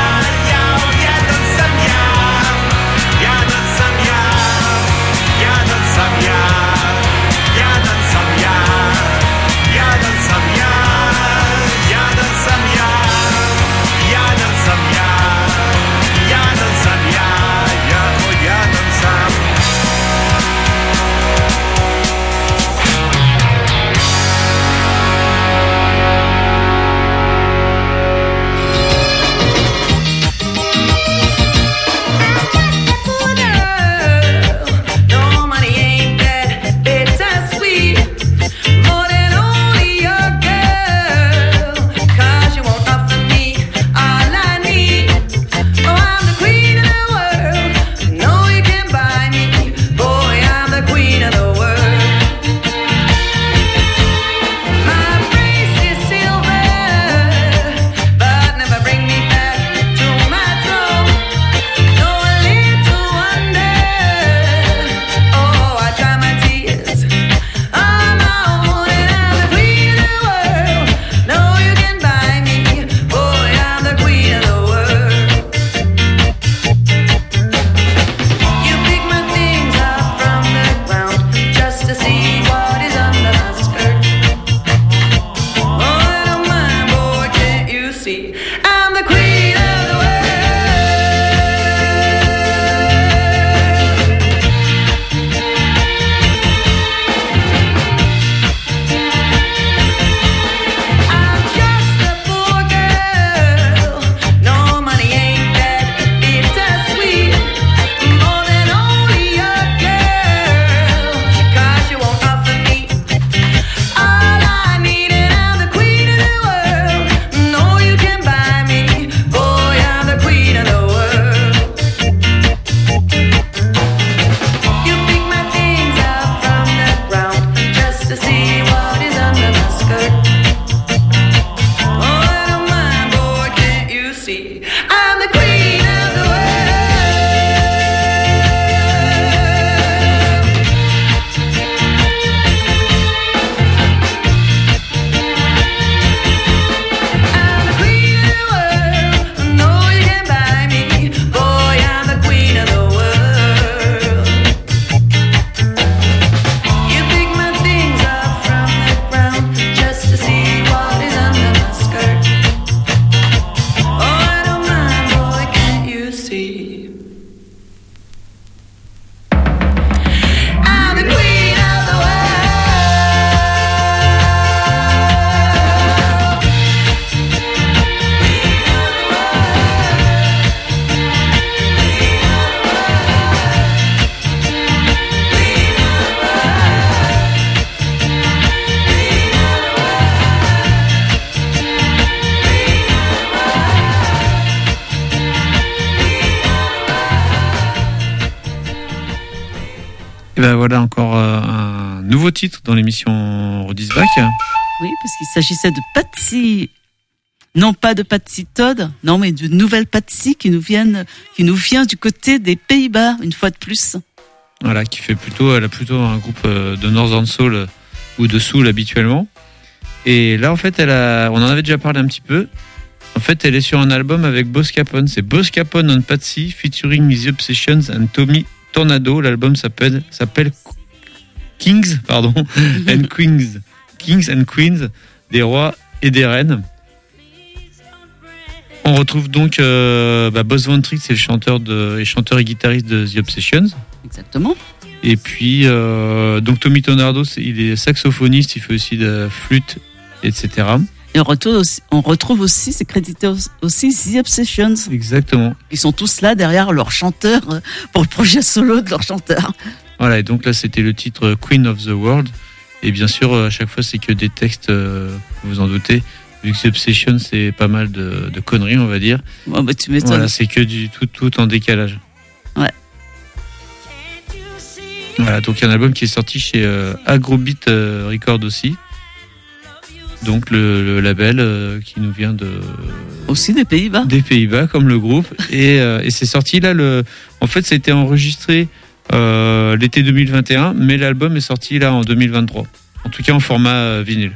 Et ben voilà encore euh, un nouveau titre dans l'émission Rudis Back. Oui, parce qu'il s'agissait de Patsy. Non pas de Patsy Todd, non mais de nouvelle Patsy qui nous viennent, qui nous vient du côté des Pays-Bas une fois de plus. Voilà, qui fait plutôt, elle a plutôt un groupe de Northern Soul euh, ou de Soul habituellement. Et là en fait, elle a, on en avait déjà parlé un petit peu. En fait, elle est sur un album avec Boss Capone. C'est Boss Capone and Patsy featuring The Obsessions and Tommy Tornado. L'album s'appelle s'appelle Kings, pardon, and Queens, Kings and Queens, des rois et des reines. On retrouve donc euh, bah, Boss Von Trick, c'est le chanteur de, et chanteur et guitariste de The Obsessions. Exactement. Et puis euh, donc Tommy Tornado, c'est, il est saxophoniste, il fait aussi de la flûte, et cetera. Et on retrouve aussi, on retrouve aussi c'est crédité aussi The Obsessions. Exactement. Ils sont tous là derrière leur chanteur pour le projet solo de leur chanteur. Voilà, et donc là c'était le titre Queen of the World. Et bien sûr, à chaque fois, c'est que des textes, euh, vous en doutez. Vu que The Obsession, c'est pas mal de, de conneries, on va dire. Ouais, bah, tu m'étonnes. Voilà, c'est que du tout, tout en décalage. Ouais. Voilà, donc il y a un album qui est sorti chez euh, Agrobeat euh, Records aussi. Donc le, le label euh, qui nous vient de aussi des Pays-Bas. Des Pays-Bas, comme le groupe. Et, euh, et c'est sorti là. Le, en fait, ça a été enregistré euh, l'été deux mille vingt et un, mais l'album est sorti là en deux mille vingt-trois. En tout cas, en format euh, vinyle.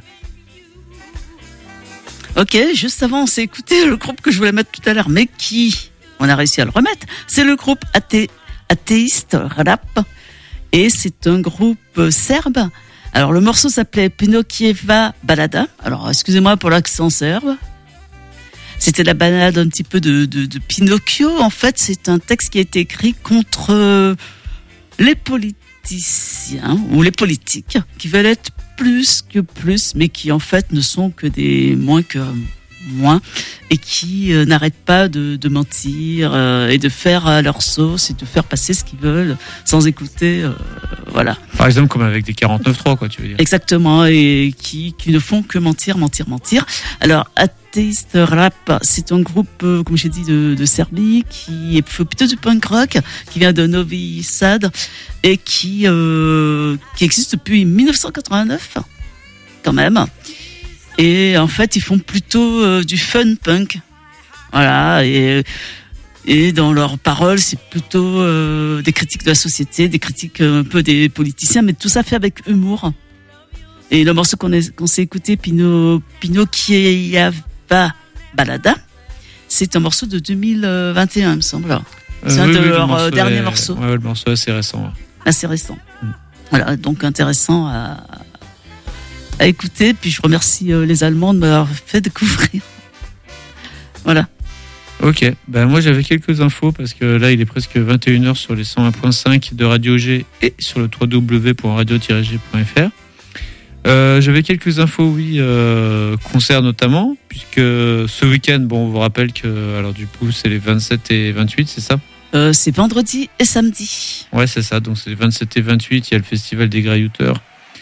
Ok, juste avant, on s'est écouté le groupe que je voulais mettre tout à l'heure, mais qui, on a réussi à le remettre, c'est le groupe Athé, Athéiste Rap, et c'est un groupe serbe. Alors, le morceau s'appelait Pinocchieva Balada. Alors, excusez-moi pour l'accent serbe. C'était la balade un petit peu de, de, de Pinocchio. En fait, c'est un texte qui a été écrit contre les politiciens, ou les politiques, qui veulent être plus que plus, mais qui en fait ne sont que des moins que moins, et qui euh, n'arrêtent pas de, de mentir euh, et de faire à leur sauce et de faire passer ce qu'ils veulent sans écouter, euh, voilà. Par exemple, comme avec des quarante-neuf trois, quoi, tu veux dire. Exactement, et qui, qui ne font que mentir, mentir, mentir. Alors, Athéiste Rap, c'est un groupe, euh, comme j'ai dit, de, de Serbie, qui est plutôt du punk rock, qui vient de Novi Sad, et qui, euh, qui existe depuis dix-neuf cent quatre-vingt-neuf, quand même. Et en fait, ils font plutôt euh, du fun punk. Voilà, et, et dans leurs paroles, c'est plutôt euh, des critiques de la société, des critiques euh, un peu des politiciens, mais tout ça fait avec humour. Et le morceau qu'on, est, qu'on s'est écouté, Pino, Pinocchieva Balada, c'est un morceau de deux mille vingt et un, il me semble. C'est euh, un oui, de oui, leurs morceau derniers est... morceaux. Ouais, le morceau est assez récent. Ouais. Assez récent. Mm. Voilà, donc intéressant à... à écouter, puis je remercie euh, les Allemands de m'avoir fait découvrir. Voilà. Ok, ben moi j'avais quelques infos parce que là il est presque vingt et une heures sur les cent un virgule cinq de Radio G et sur le w w w point radio tiret g point f r. Euh, j'avais quelques infos, oui, euh, concerts notamment, puisque ce week-end, bon, on vous rappelle que, alors du coup, c'est les vingt-sept et vingt-huit, c'est ça ? euh, C'est vendredi et samedi. Ouais, c'est ça, donc c'est les vingt-sept et vingt-huit, il y a le festival des Graillouteurs.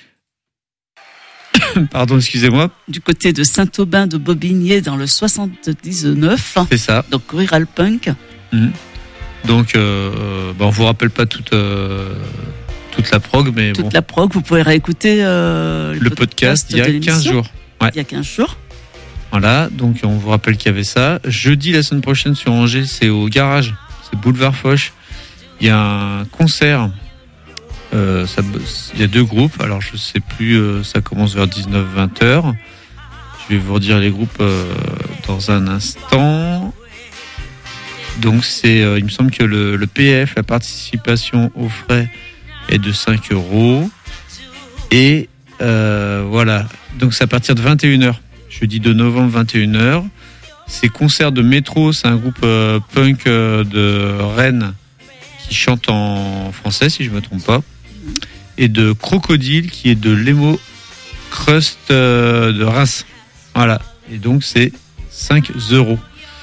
Pardon, excusez-moi. Du côté de Saint-Aubin de Bobigné dans le soixante-dix-neuf. C'est ça. Donc Rural Punk. Mmh. Donc, euh, bah, on vous rappelle pas toute, euh, toute la prog, mais toute bon. la prog, vous pouvez réécouter euh, le, le podcast, podcast il y a quinze jours. Ouais. Il y a quinze jours. Voilà, donc on vous rappelle qu'il y avait ça. Jeudi, la semaine prochaine sur Angers, c'est au Garage, c'est Boulevard Foch. Il y a un concert. Euh, ça, il y a deux groupes, alors je sais plus, euh, ça commence vers dix-neuf vingt heures. Je vais vous redire les groupes euh, dans un instant. Donc c'est, euh, il me semble que le, le P F, la participation aux frais est de cinq euros. Et euh, voilà, donc c'est à partir de vingt et une heures, jeudi deux novembre vingt et une heures. C'est concert de Métro, c'est un groupe euh, punk euh, de Rennes qui chante en français si je ne me trompe pas. Et de Crocodile qui est de l'Emo Crust euh, de Reims. Voilà. Et donc c'est cinq euros.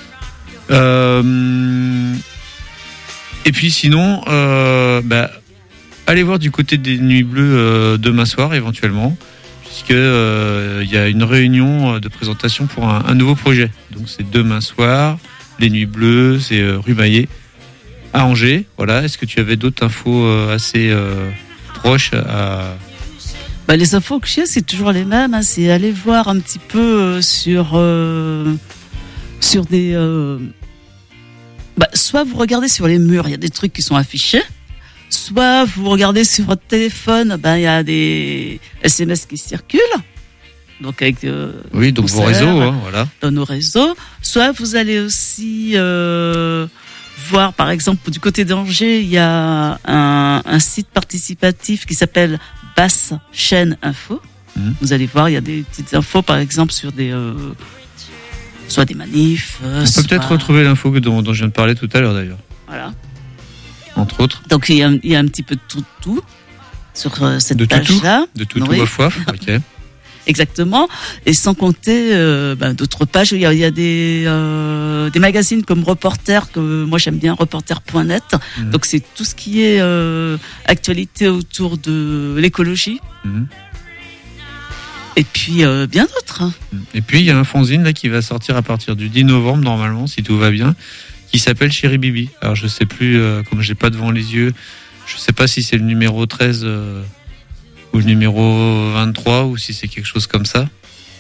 Euh, et puis sinon, euh, bah, allez voir du côté des Nuits Bleues euh, demain soir éventuellement, puisque euh, il y a une réunion de présentation pour un, un nouveau projet. Donc c'est demain soir, les Nuits Bleues, c'est euh, rue Maillet à Angers. Voilà. Est-ce que tu avais d'autres infos euh, assez euh, proche à... Bah, les infos que j'ai, c'est toujours les mêmes. Hein. C'est aller voir un petit peu euh, sur, euh, sur des... Euh, bah, soit vous regardez sur les murs, il y a des trucs qui sont affichés. Soit vous regardez sur votre téléphone, bah, il y a des S M S qui circulent. Donc avec euh, oui, donc vos réseaux, hein, voilà. Dans nos réseaux. Soit vous allez aussi euh, voir, par exemple, du côté d'Angers, il y a un, un site participatif qui s'appelle Basse Chaîne Info. Mmh. Vous allez voir, il y a des petites infos, par exemple, sur des euh, soit des manifs. Euh, On soit... peut peut-être retrouver l'info dont, dont je viens de parler tout à l'heure, d'ailleurs. Voilà. Entre autres. Donc il y a, il y a un petit peu de tout, tout sur euh, cette de page-là. De tout, tout, oui. Waf, waf. Ok. Exactement, et sans compter euh, ben, d'autres pages. Il y a, il y a des, euh, des magazines comme Reporter, que moi j'aime bien, reporter point net. Mmh. Donc c'est tout ce qui est euh, actualité autour de l'écologie. Mmh. Et puis euh, bien d'autres. Et puis il y a un fanzine là qui va sortir à partir du dix novembre normalement, si tout va bien, qui s'appelle Chéri Bibi. Alors je sais plus, euh, comme j'ai pas devant les yeux, je sais pas si c'est le numéro treize. Euh, ou le numéro vingt-trois, ou si c'est quelque chose comme ça.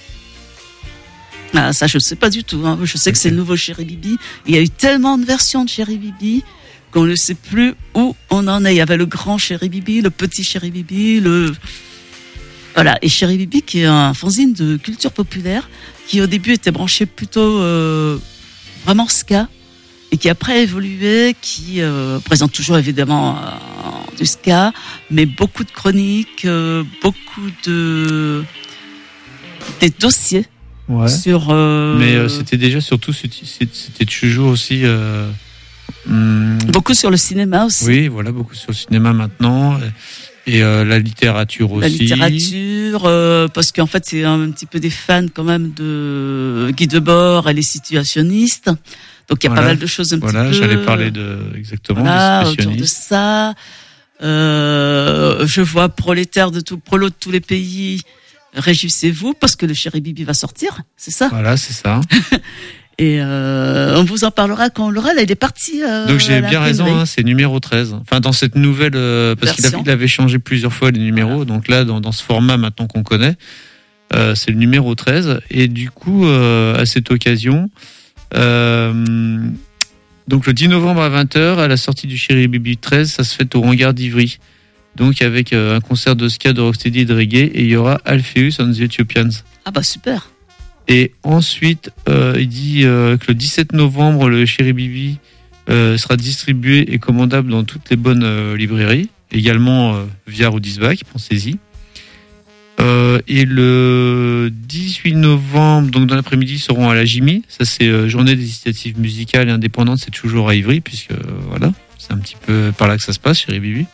Ah, ça, je sais pas du tout. Hein. Je sais okay. que c'est le nouveau Chéri Bibi. Il y a eu tellement de versions de Chéri Bibi qu'on ne sait plus où on en est. Il y avait le grand Chéri Bibi, le petit Chéri Bibi, le... Voilà. Et Chéri Bibi, qui est un fanzine de culture populaire, qui au début était branché plutôt euh, vraiment ska, et qui après a évolué, qui euh, présente toujours évidemment euh, du ska, mais beaucoup de chroniques, euh, beaucoup de des dossiers ouais. sur. Euh, mais euh, c'était déjà surtout c'était toujours aussi. Euh, hum, beaucoup sur le cinéma aussi. Oui, voilà, beaucoup sur le cinéma maintenant. Et euh, la littérature aussi. La littérature, euh, parce qu'en fait c'est un, un petit peu des fans quand même de Guy Debord et les situationnistes. Donc il y a voilà, pas mal de choses un voilà, petit peu. Voilà, j'allais parler de exactement voilà, des autour de ça. Euh, je vois prolétaires de tout, prolos de tous les pays. Réjouissez-vous parce que le Chéri Bibi va sortir, c'est ça. Voilà, c'est ça. Et euh, on vous en parlera quand on l'aura. Là, il est parti. Euh, Donc j'ai bien raison, hein, c'est numéro treize. Enfin dans cette nouvelle, euh, parce qu'il avait, il avait changé plusieurs fois les numéros. Voilà. Donc là, dans, dans ce format maintenant qu'on connaît, euh, c'est le numéro treize. Et du coup, euh, à cette occasion. Euh, donc le dix novembre à vingt heures, à la sortie du Chéri Bibi treize, ça se fait au Hangar d'Ivry. Donc avec euh, un concert de ska, de rocksteady et de reggae, et il y aura Alpheus and the Ethiopians. Ah bah super. Et ensuite, euh, il dit euh, que le dix-sept novembre, le Chéri Bibi euh, sera distribué et commandable dans toutes les bonnes euh, librairies, également euh, via Rudisbach, pensez-y. Euh, et le dix-huit novembre, donc dans l'après-midi, ils seront à la Jimmy. Ça, c'est euh, journée des initiatives musicales et indépendantes. C'est toujours à Ivry, puisque euh, voilà, c'est un petit peu par là que ça se passe, Chéri Bibi.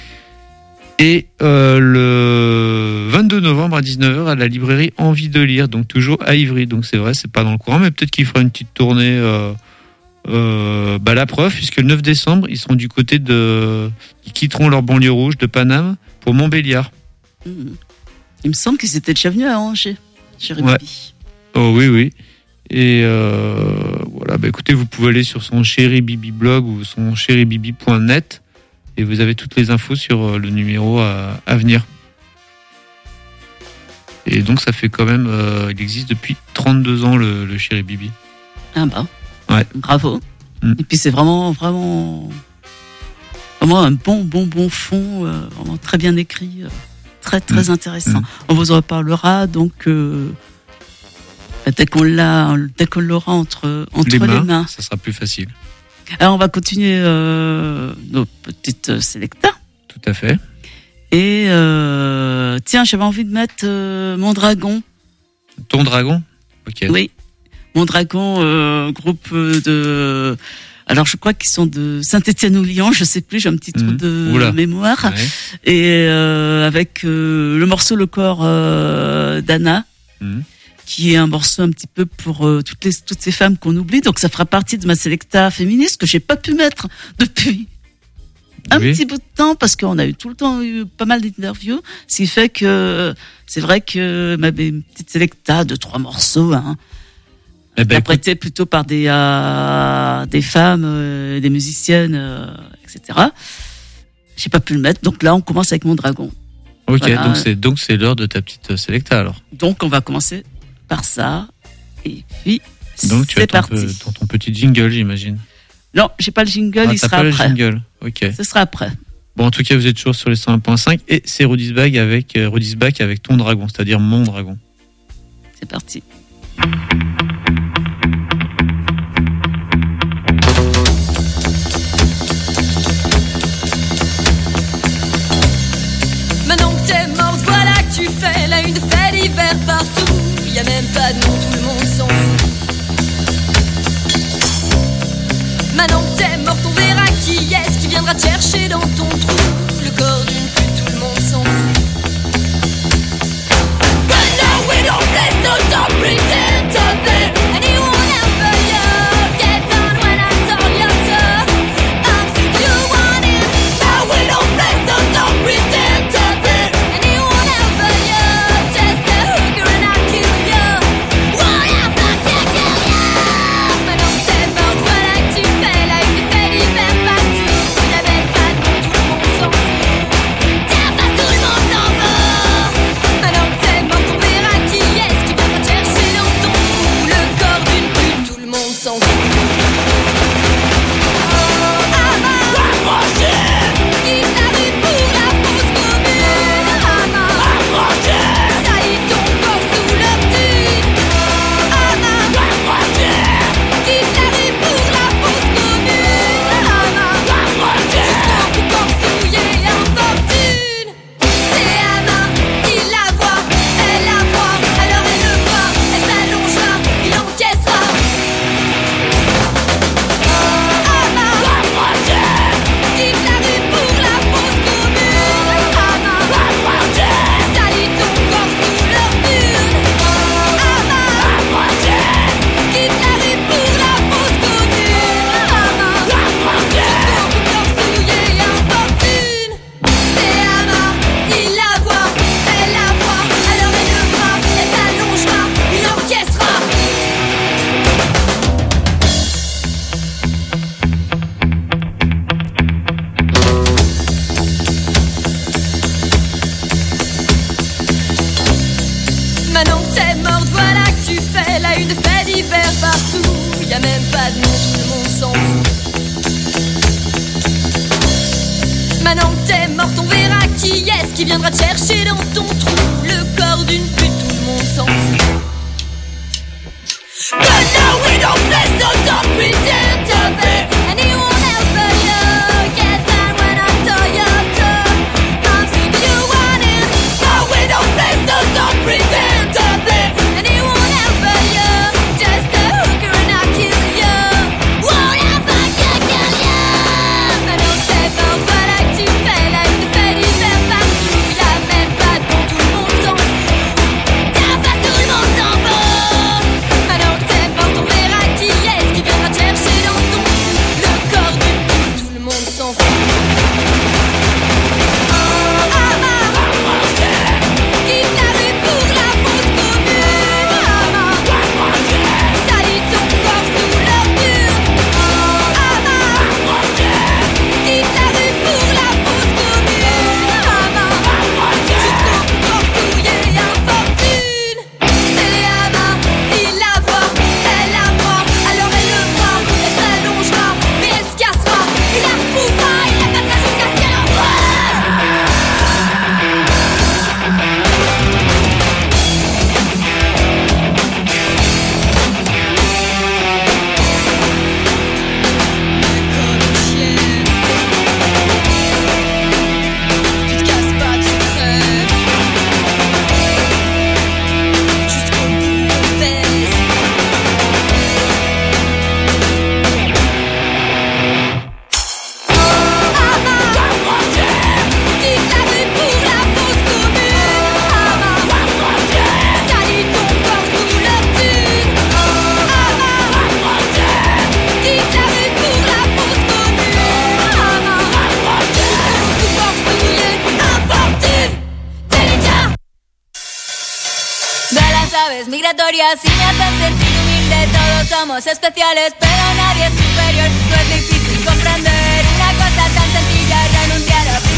Et euh, le vingt-deux novembre à dix-neuf heures à la librairie Envie de lire, donc toujours à Ivry. Donc c'est vrai, c'est pas dans le courant, mais peut-être qu'il fera une petite tournée. Euh, euh, bah la preuve, puisque le neuf décembre, ils seront du côté de, ils quitteront leur banlieue rouge de Paname pour Montbéliard. Mmh. Il me semble qu'ils étaient déjà venus à Angers, Chéri ouais. Bibi. Oh oui, oui. Et euh, voilà, bah écoutez, vous pouvez aller sur son Chéri Bibi blog ou son chéri bibi point net et vous avez toutes les infos sur le numéro à, à venir. Et donc ça fait quand même, euh, il existe depuis trente-deux ans le, le Chéri Bibi. Ah bah, ouais. Bravo. Mm. Et puis c'est vraiment, vraiment, vraiment un bon, bon, bon fond, euh, vraiment très bien écrit. Euh. Très très intéressant. Mmh. On vous en reparlera donc euh, dès qu'on l'a, dès qu'on l'aura entre entre les mains, les mains. Ça sera plus facile. Alors on va continuer euh, nos petites sélectas. Tout à fait. Et euh, tiens, j'avais envie de mettre euh, Mon Dragon. Ton Dragon. Ok. Oui, Mon Dragon, euh, groupe de. Alors, je crois qu'ils sont de Saint-Étienne ou Lyon, je sais plus, j'ai un petit trou mmh. de Oula. mémoire. Ouais. Et euh, avec euh, le morceau Le corps euh, d'Anna, mmh. qui est un morceau un petit peu pour euh, toutes les toutes ces femmes qu'on oublie. Donc, ça fera partie de ma sélecta féministe que j'ai pas pu mettre depuis un oui. petit bout de temps parce qu'on a eu tout le temps eu pas mal d'interviews. Ce qui fait que c'est vrai que ma petite sélecta de trois morceaux. Hein, Eh ben, interprété écoute... plutôt par des euh, des femmes, euh, des musiciennes, euh, et cetera. j'ai pas pu le mettre. Donc là, on commence avec mon dragon. Ok, Voilà. donc c'est donc c'est l'heure de ta petite sélecta alors. Donc on va commencer par ça. Et puis, Donc tu as c'est ton, parti. peu- ton, ton petit jingle, j'imagine. Non, j'ai pas le jingle, Ah, il t'as sera pas le après. jingle. Ok. Ce sera après. Bon, en tout cas, vous êtes toujours sur les cent un point cinq et c'est Rudisbach avec euh, Rudisbach avec ton dragon, c'est-à-dire mon dragon. C'est parti. Maintenant que t'es morte, voilà que tu fais la une de fait d'hiver partout. Y a même pas de nom, tout le monde s'en fout. Maintenant que t'es morte, on verra qui est-ce qui viendra te chercher dans ton trou. Le corps d'une pute, tout le monde s'en fout. But now we don't play, so don't pretend to be anyone else but you. Get down when I tell you to. I'm sick you want it. Now we don't play, so don't pretend to be anyone else but you. Just a hooker and I'll kill you. What else I can kill you? Maintenant que t'es morte, voilà que tu fais la une de fait d'hiver partout. Tu n'avais pas de nom, tout le monde s'en fout. Tiens, pas tout le monde s'en fout. Maintenant que t'es morte, on verra qui est-ce qui viendra te chercher dans ton trou. Le corps d'une pute, tout le monde s'en fout. Quitte la rue pour la fausse commune. Salis ton corps sous leur dune. Quitte la rue pour la fausse commune. Jusqu'au bout corps souillé infortune. C'est Anna, il la voit, elle la voit, alors elle le voit, elle s'allongera, il encaissera. Quitte la rue pour la fausse commune. Salis ton corps sous leur dune. Quitte la rue pour la fausse commune. Jusqu'au bout corps souillé infortune. C'est Anna, il la voit, elle la voit, alors elle le voit, elle s'allongera, il encaissera. Maintenant que t'es morte, voilà que tu fais la une de fait d'hiver partout. Y a même pas de nom, tout le monde s'en fout. Maintenant que t'es morte, on verra qui est-ce qui viendra te chercher dans ton trou. Le corps d'une pute, tout le monde s'en fout. But now we don't play, so don't pretend to be anyone else but you. Get down when I tell you to. I'm sick of you wanting. Now we don't play, so don't pretend to be anyone else but you. Just a hooker and I'll kill you. What else I can kill you? Maintenant que t'es morte, voilà que tu fais la une de fait d'hiver partout. Y a même pas de bon, tout le monde s'en fout. Tiens, pas tout le monde s'en fout. Maintenant que t'es morte, on verra qui est-ce qui viendra te chercher dans ton trou. Le corps d'une pute, tout le monde s'en fout. Quitte la rue pour la fausse commune. Salis ton corps sous leur dune. Quitte la rue pour la fausse commune. Jusqu'au bout corps souillé infortune. C'est Anna, il la voit, elle la voit, alors elle le voit, elle s'allongera, mais elle se cassera, il la retrouvera, il la battra jusqu'à ce qu'elle en voie. Comme une chienne, tu te casses pas, tu crèves. Jusqu'au bout on baise. Quitte la rue pour la fausse commune. Salis ton corps sous leur dune. Quitte la rue pour la fausse commune. Jusqu'au bout corps souillé infortune. Derecha. De las aves migratorias y me hacen sentir humilde. Todos somos especiales, pero nadie es superior. No es difícil comprender una cosa tan sencilla, renunciar a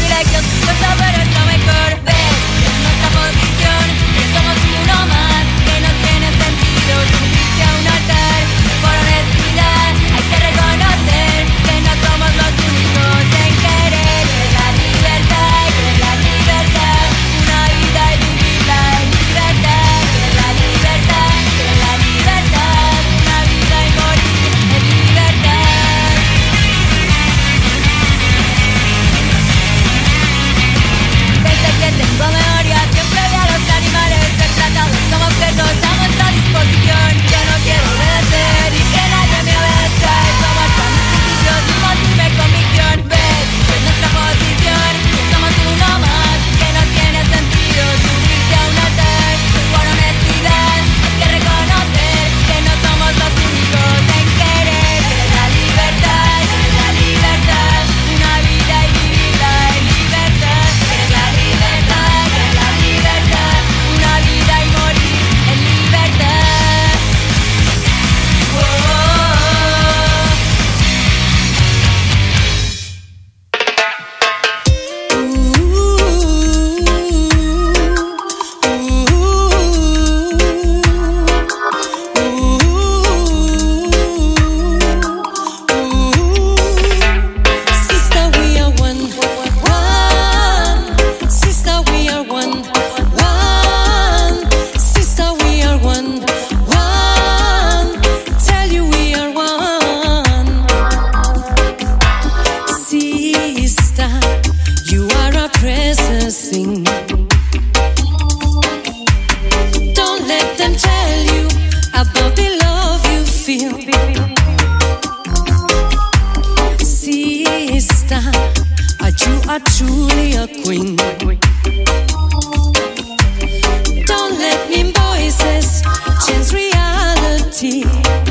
beauty.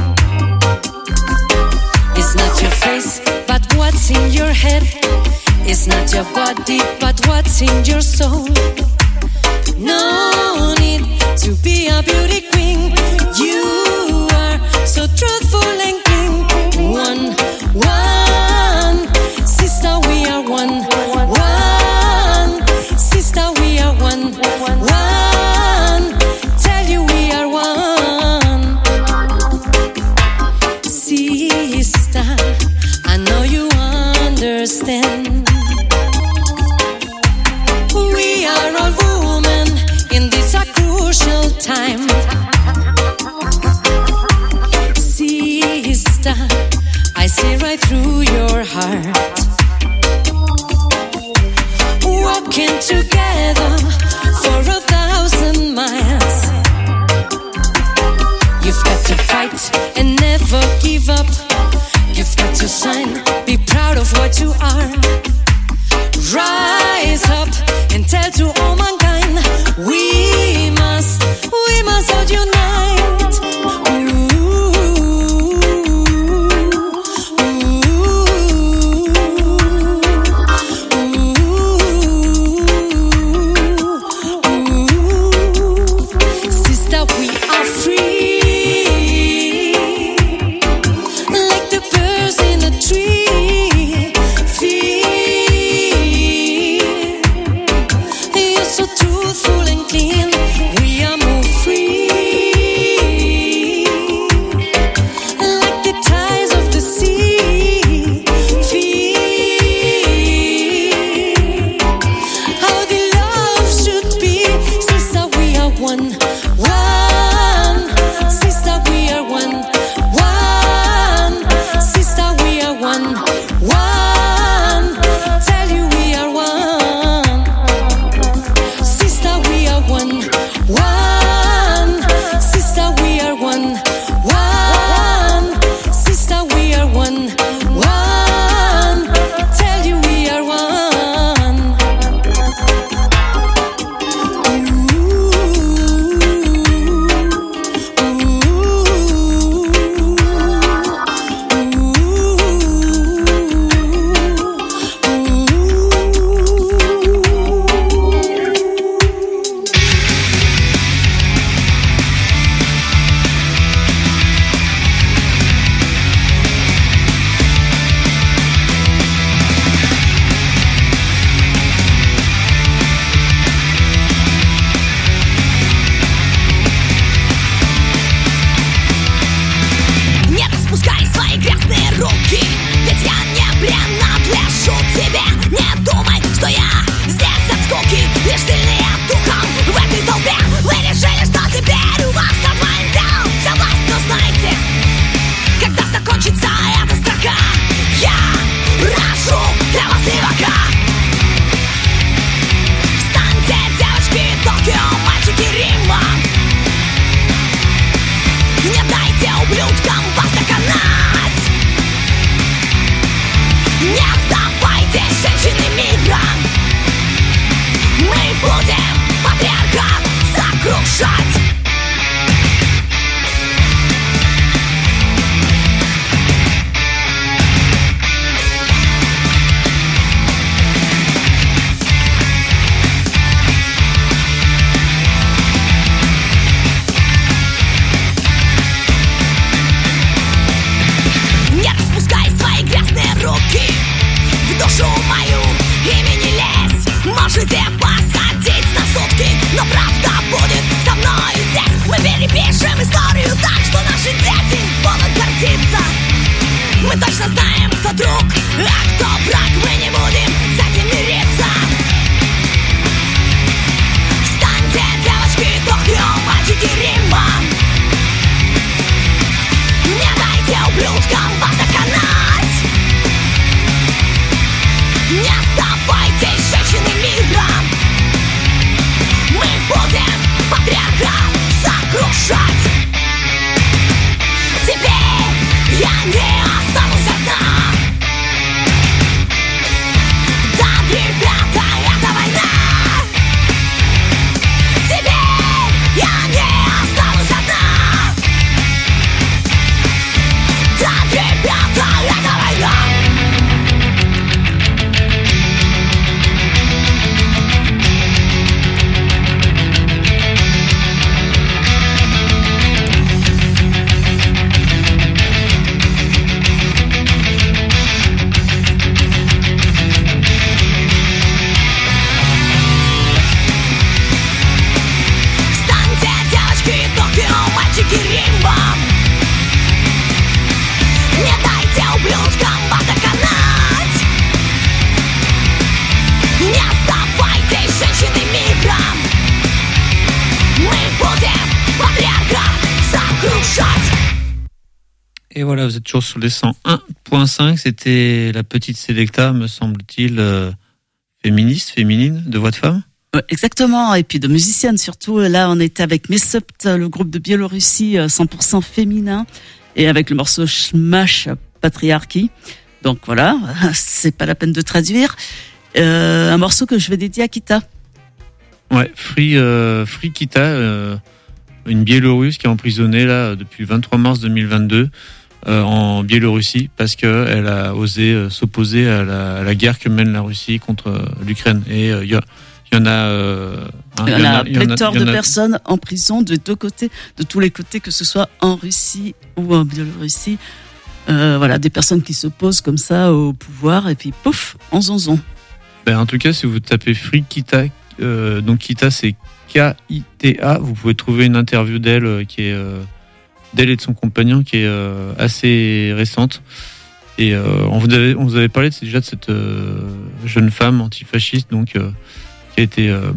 It's not your face, but what's in your head. It's not your body, but what's in your soul. No need to be a beauty queen. You are so truthful and clean. One, one, sister, we are one. One, sister, we are one. One, tell you we are one. Sister, I know you understand. We are all women in this a crucial time. Sister, I see right through your heart. Walking together for a thousand miles. You've got to fight and never give up. You've got to shine, be proud of what you are. Rise up and tell to all mankind, we must, we must all unite. Ooh, ooh, ooh. Et voilà, vous êtes toujours sur les cent un virgule cinq. C'était la petite Selecta, me semble-t-il, euh, féministe, féminine, de voix de femme. Ouais, exactement, et puis de musiciennes surtout. Là, on était avec Mesept, le groupe de Biélorussie, cent pour cent féminin, et avec le morceau Smash Patriarchy. Donc voilà, c'est pas la peine de traduire. Euh, un morceau que je vais dédier à Kita. Ouais, Free, euh, Free Kita, euh, une Biélorusse qui est emprisonnée là depuis le vingt-trois mars deux mille vingt-deux euh, en Biélorussie parce que elle a osé euh, s'opposer à la, à la guerre que mène la Russie contre euh, l'Ukraine. Et il euh, y, y en a, euh, hein, il y en a pléthore de a... personnes en prison de deux côtés, de tous les côtés, que ce soit en Russie ou en Biélorussie. Euh, voilà, des personnes qui s'opposent comme ça au pouvoir et puis pouf, en zonzon. Ben, en tout cas, si vous tapez Free Kita, euh, donc Kita c'est K I T A, vous pouvez trouver une interview d'elle euh, qui est euh, d'elle et de son compagnon qui est euh, assez récente. Et euh, on vous avait on vous avait parlé de, déjà de cette euh, jeune femme antifasciste donc euh, qui a été euh,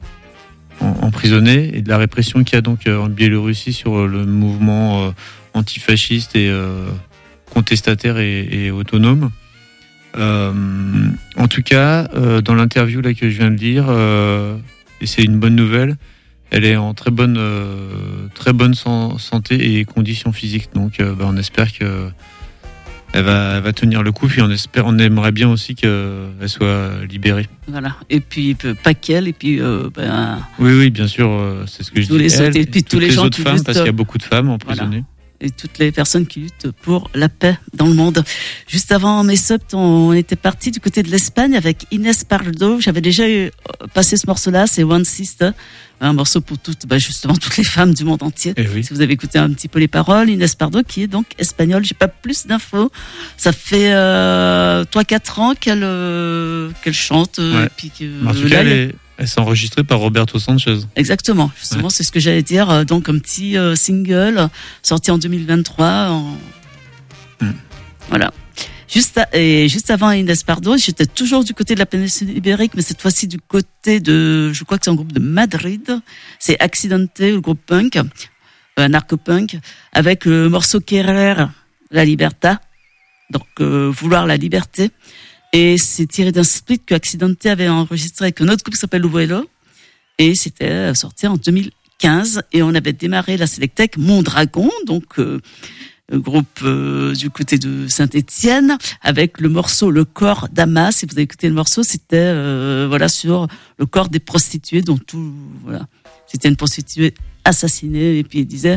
en, emprisonnée et de la répression qu'il y a donc euh, en Biélorussie sur le mouvement euh, antifasciste et euh, contestataire et, et autonome. Euh, en tout cas, euh, dans l'interview là que je viens de lire, euh, et c'est une bonne nouvelle, elle est en très bonne, euh, très bonne san- santé et conditions physiques. Donc, euh, bah, on espère que elle va, elle va tenir le coup. Puis on espère, on aimerait bien aussi qu'elle soit libérée. Voilà. Et puis pas qu'elle, et puis euh, ben. Oui, oui, bien sûr, euh, c'est ce que je tous dis. les Elle, et puis tous les, les gens autres qui femmes, luttent, parce qu'il y a beaucoup de femmes emprisonnées. Voilà. Et toutes les personnes qui luttent pour la paix dans le monde. Juste avant Mesept, on était parti du côté de l'Espagne avec Inés Pardo. J'avais déjà eu, passé ce morceau-là, c'est One Sister, un morceau pour toutes, bah justement toutes les femmes du monde entier. Eh oui. Si vous avez écouté un petit peu les paroles, Inés Pardo qui est donc espagnole. J'ai pas plus d'infos. Ça fait euh, trois quatre ans qu'elle euh, qu'elle chante. Ouais. Et puis que, En tout là, cas, elle il y a- est, elle s'est enregistrée par Roberto Sanchez. Exactement, justement, Ouais. c'est ce que j'allais dire. Euh, Donc, un petit euh, single sorti en deux mille vingt-trois. En... Mm. Voilà. Juste, à- et juste avant Inés Pardo, j'étais toujours du côté de la péninsule ibérique, mais cette fois-ci du côté de, je crois que c'est un groupe de Madrid. C'est Accidente, le groupe punk, euh, narco-punk, avec le morceau Querer la Libertad. Donc, euh, vouloir la liberté. Et c'est tiré d'un split que Accidente avait enregistré avec un autre groupe qui s'appelle Vuelo. Et c'était sorti en deux mille quinze. Et on avait démarré la Selecta avec Mondragon, donc euh, le groupe euh, du côté de Saint-Étienne, avec le morceau Le corps d'Amas. Si vous avez écouté le morceau, c'était euh, voilà sur le corps des prostituées, dont tout voilà, c'était une prostituée assassinée. Et puis il disait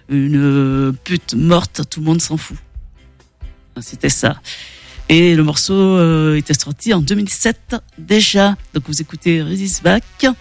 une pute morte, tout le monde s'en fout. C'était ça. Et le morceau euh, était sorti en deux mille sept déjà. Donc vous écoutez Release Back.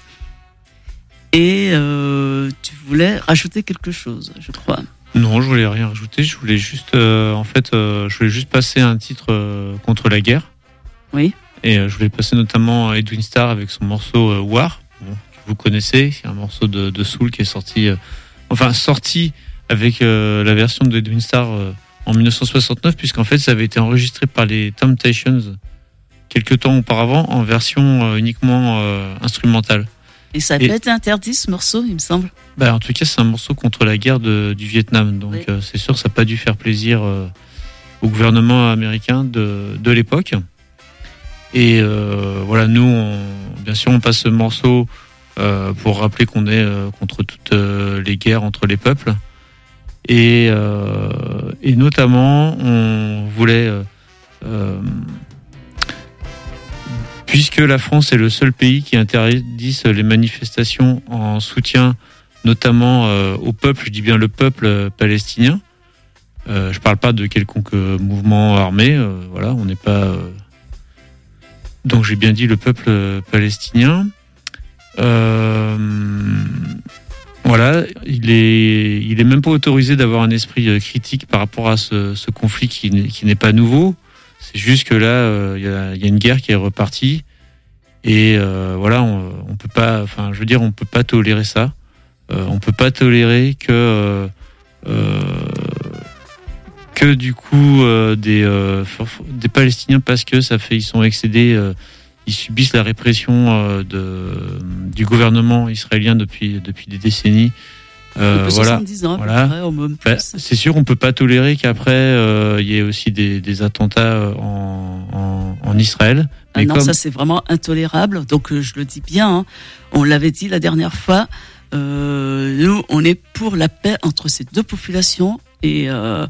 Et euh, tu voulais rajouter quelque chose, je crois. Non, je voulais rien rajouter. Je voulais juste, euh, en fait, euh, je voulais juste passer un titre euh, contre la guerre. Oui. Et euh, je voulais passer notamment Edwin Starr avec son morceau euh, War, bon, que vous connaissez. C'est un morceau de, de soul qui est sorti, euh, enfin sorti avec euh, la version de Edwin Starr euh, en dix-neuf cent soixante-neuf, puisqu'en fait, ça avait été enregistré par les Temptations quelques temps auparavant en version euh, uniquement euh, instrumentale. Et ça n'a pas été interdit, ce morceau, il me semble. Bah, en tout cas, c'est un morceau contre la guerre de, du Vietnam. Donc, Oui. euh, c'est sûr, ça n'a pas dû faire plaisir euh, au gouvernement américain de, de l'époque. Et euh, voilà, nous, on, bien sûr, on passe ce morceau euh, pour rappeler qu'on est euh, contre toutes euh, les guerres entre les peuples. Et, euh, et notamment, on voulait... Euh, euh, puisque la France est le seul pays qui interdise les manifestations en soutien notamment euh, au peuple, je dis bien le peuple euh, palestinien. Euh, je parle pas de quelconque euh, mouvement armé, euh, voilà, on n'est pas... Euh... Donc j'ai bien dit le peuple euh, palestinien. Euh... Voilà, il est, il est même pas autorisé d'avoir un esprit euh, critique par rapport à ce, ce conflit qui n'est, qui n'est pas nouveau. C'est juste que là, euh, il y a, y a une guerre qui est repartie et euh, voilà, on, on peut pas, enfin, je veux dire, on peut pas tolérer ça. Euh, on peut pas tolérer que euh, euh, que du coup euh, des euh, des Palestiniens, parce que ça fait, ils sont excédés, euh, ils subissent la répression euh, de du gouvernement israélien depuis depuis des décennies. Euh, voilà. soixante-dix ans, à peu voilà. près, au même Bah, plus. c'est sûr, on peut pas tolérer qu'après euh, il y ait aussi des, des attentats en, en, en Israël. Ah Mais non, comme... ça c'est vraiment intolérable. Donc euh, je le dis bien, hein. On l'avait dit la dernière fois. Euh, nous, on est pour la paix entre ces deux populations et, euh,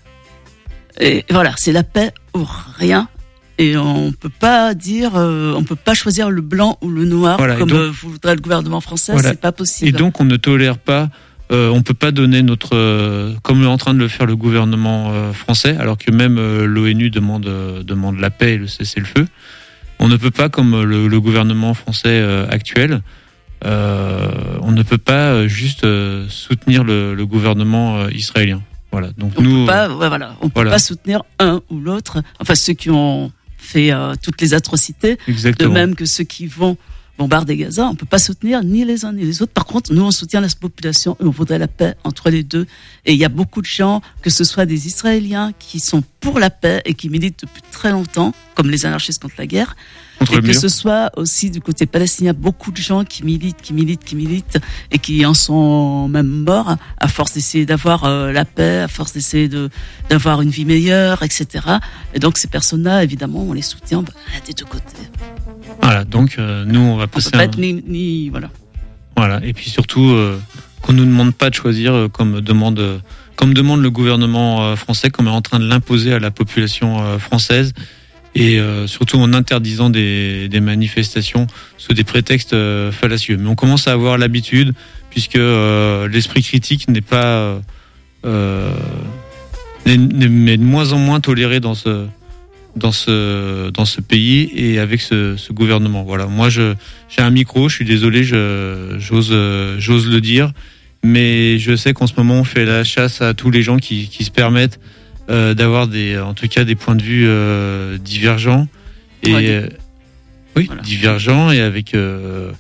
et voilà, c'est la paix ou rien. Et on peut pas dire, euh, on peut pas choisir le blanc ou le noir Voilà, comme donc, euh, voudrait le gouvernement français. voilà. C'est pas possible. Et donc on ne tolère pas, euh, on peut pas donner notre, euh, comme est en train de le faire le gouvernement euh, français, alors que même euh, l'ONU demande euh, demande la paix et le cessez-le-feu. On ne peut pas, comme le, le gouvernement français euh, actuel, euh, on ne peut pas euh, juste euh, soutenir le, le gouvernement euh, israélien. Voilà. Donc on nous, peut pas, ouais, voilà, on peut voilà. pas soutenir un ou l'autre. Enfin, ceux qui ont fait euh, toutes les atrocités, exactement. de même que ceux qui vont bombarder Gaza, on peut pas soutenir ni les uns ni les autres. Par contre, nous, on soutient la population et on voudrait la paix entre les deux. Et il y a beaucoup de gens, que ce soit des Israéliens qui sont pour la paix et qui militent depuis très longtemps, comme les anarchistes contre la guerre, Contre et le que mur. ce soit aussi du côté palestinien, beaucoup de gens qui militent, qui militent, qui militent, et qui en sont même morts à force d'essayer d'avoir euh, la paix, à force d'essayer de d'avoir une vie meilleure, et cetera. Et donc ces personnes-là, évidemment, on les soutient bah, des deux côtés. Voilà. Donc euh, nous, on va On passer. peut pas un... être ni, ni voilà. Voilà. Et puis surtout, euh, qu'on nous demande pas de choisir, euh, comme demande, euh, comme demande le gouvernement euh, français, comme est en train de l'imposer à la population euh, française. Et euh, surtout en interdisant des, des manifestations sous des prétextes euh, fallacieux. Mais on commence à avoir l'habitude, puisque euh, l'esprit critique n'est pas euh, n'est, n'est de moins en moins toléré dans ce dans ce dans ce pays et avec ce, ce gouvernement. Voilà. Moi, je j'ai un micro. Je suis désolé, je j'ose j'ose le dire, mais je sais qu'en ce moment on fait la chasse à tous les gens qui qui se permettent Euh, d'avoir des, en tout cas, des points de vue euh, divergents et Ouais, euh, oui, voilà. divergents et avec euh,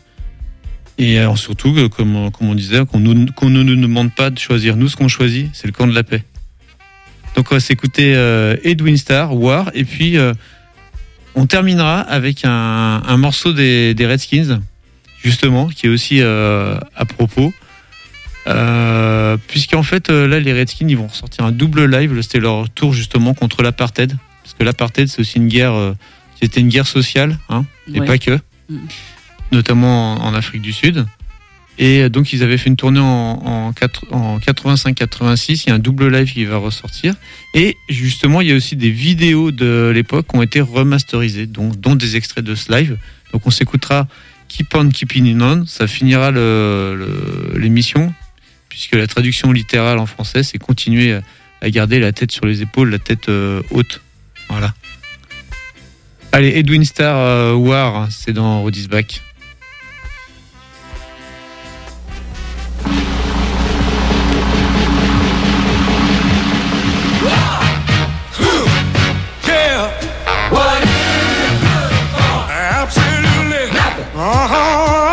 et euh, surtout que, comme comme on disait, qu'on nous qu'on ne nous demande pas de choisir. Nous, ce qu'on choisit, c'est le camp de la paix. Donc, on va s'écouter euh, Edwin Starr, War, et puis euh, on terminera avec un, un morceau des, des Redskins, justement, qui est aussi euh, à propos. Euh, puisqu'en fait euh, là les Redskins ils vont ressortir un double live, c'était leur tour justement contre l'apartheid, parce que l'apartheid c'est aussi une guerre, euh, c'était une guerre sociale, hein, et Ouais. pas que, Mm. notamment en, en Afrique du Sud. Et donc ils avaient fait une tournée en, en, quatre- en quatre-vingt-cinq quatre-vingt-six, il y a un double live qui va ressortir, et justement il y a aussi des vidéos de l'époque qui ont été remasterisées, donc, dont des extraits de ce live. Donc on s'écoutera Keep on Keeping On, ça finira le, le, l'émission, puisque la traduction littérale en français, c'est continuer à, à garder la tête sur les épaules, la tête euh, haute. Voilà. Allez, Edwin Starr, euh, War, c'est dans Rod is Back. Yeah. What is it good for? Absolutely. Nothing. Uh-huh.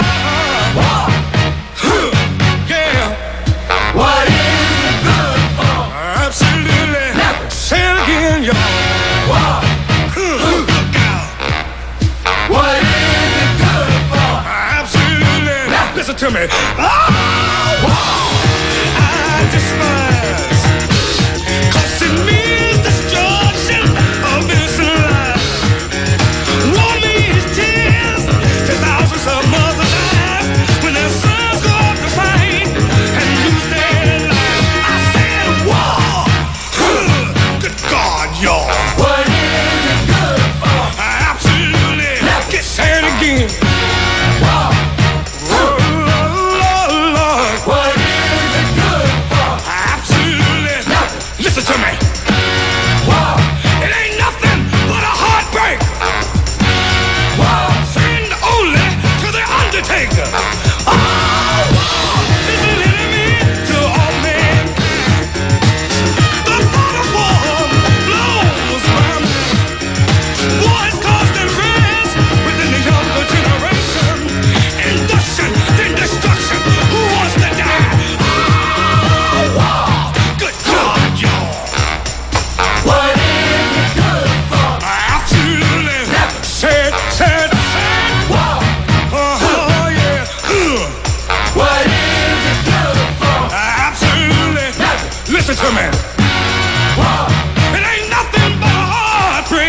Huh. Yeah. What is it good for? Absolutely. Nothing. Say it again, y'all. What? Look out. What is it good for? Absolutely. Nothing. Listen to me. Oh, I despise. 'Cause it means destruction of innocent life. War means tears to thousands of mothers' lives when their sons go off to fight and lose their lives. I said war. Good God, y'all. What is it good for? Absolutely. Get say it again. War. Oh, Lord.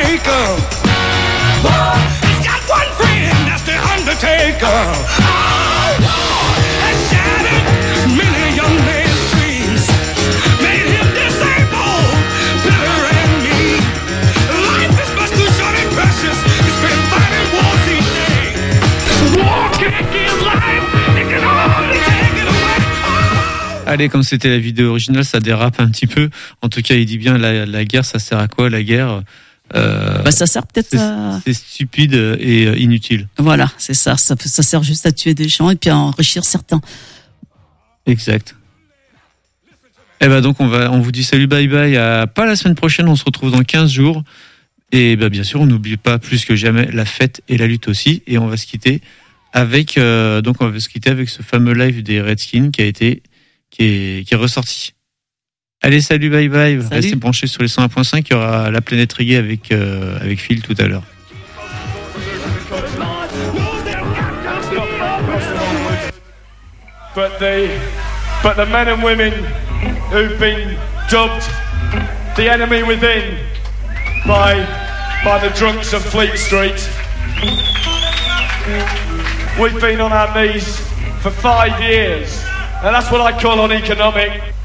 maker. War has got one friend, that's the Undertaker. Oh, war has shattered many young men's dreams, made him disabled, bitter and mean. Life is much too short and precious. He's been fighting wars each day. War can't give life, it can only take it away. Oh. Allez, comme c'était la vidéo originale, ça dérape un petit peu. En tout cas, il dit bien la, la guerre, ça sert à quoi la guerre? Euh, bah, ça sert peut-être c'est, à... c'est stupide et inutile. Voilà, c'est ça, ça. Ça sert juste à tuer des gens et puis à enrichir certains. Exact. Et ben donc on va, on vous dit salut, bye bye. À pas la semaine prochaine, on se retrouve dans quinze jours. Et ben bien sûr, on n'oublie pas plus que jamais la fête et la lutte aussi. Et on va se quitter avec, euh, donc on va se quitter avec ce fameux live des Redskins qui a été, qui est, qui est ressorti. Allez, salut, bye bye. Salut. Restez branchés sur les cent un point cinq. Il y aura la planète reggae avec, euh, avec Phil tout à l'heure. But the, but the men and women who've been dubbed the enemy within by, by the drunks of Fleet Street. We've been on our knees for five years, and that's what I call uneconomic.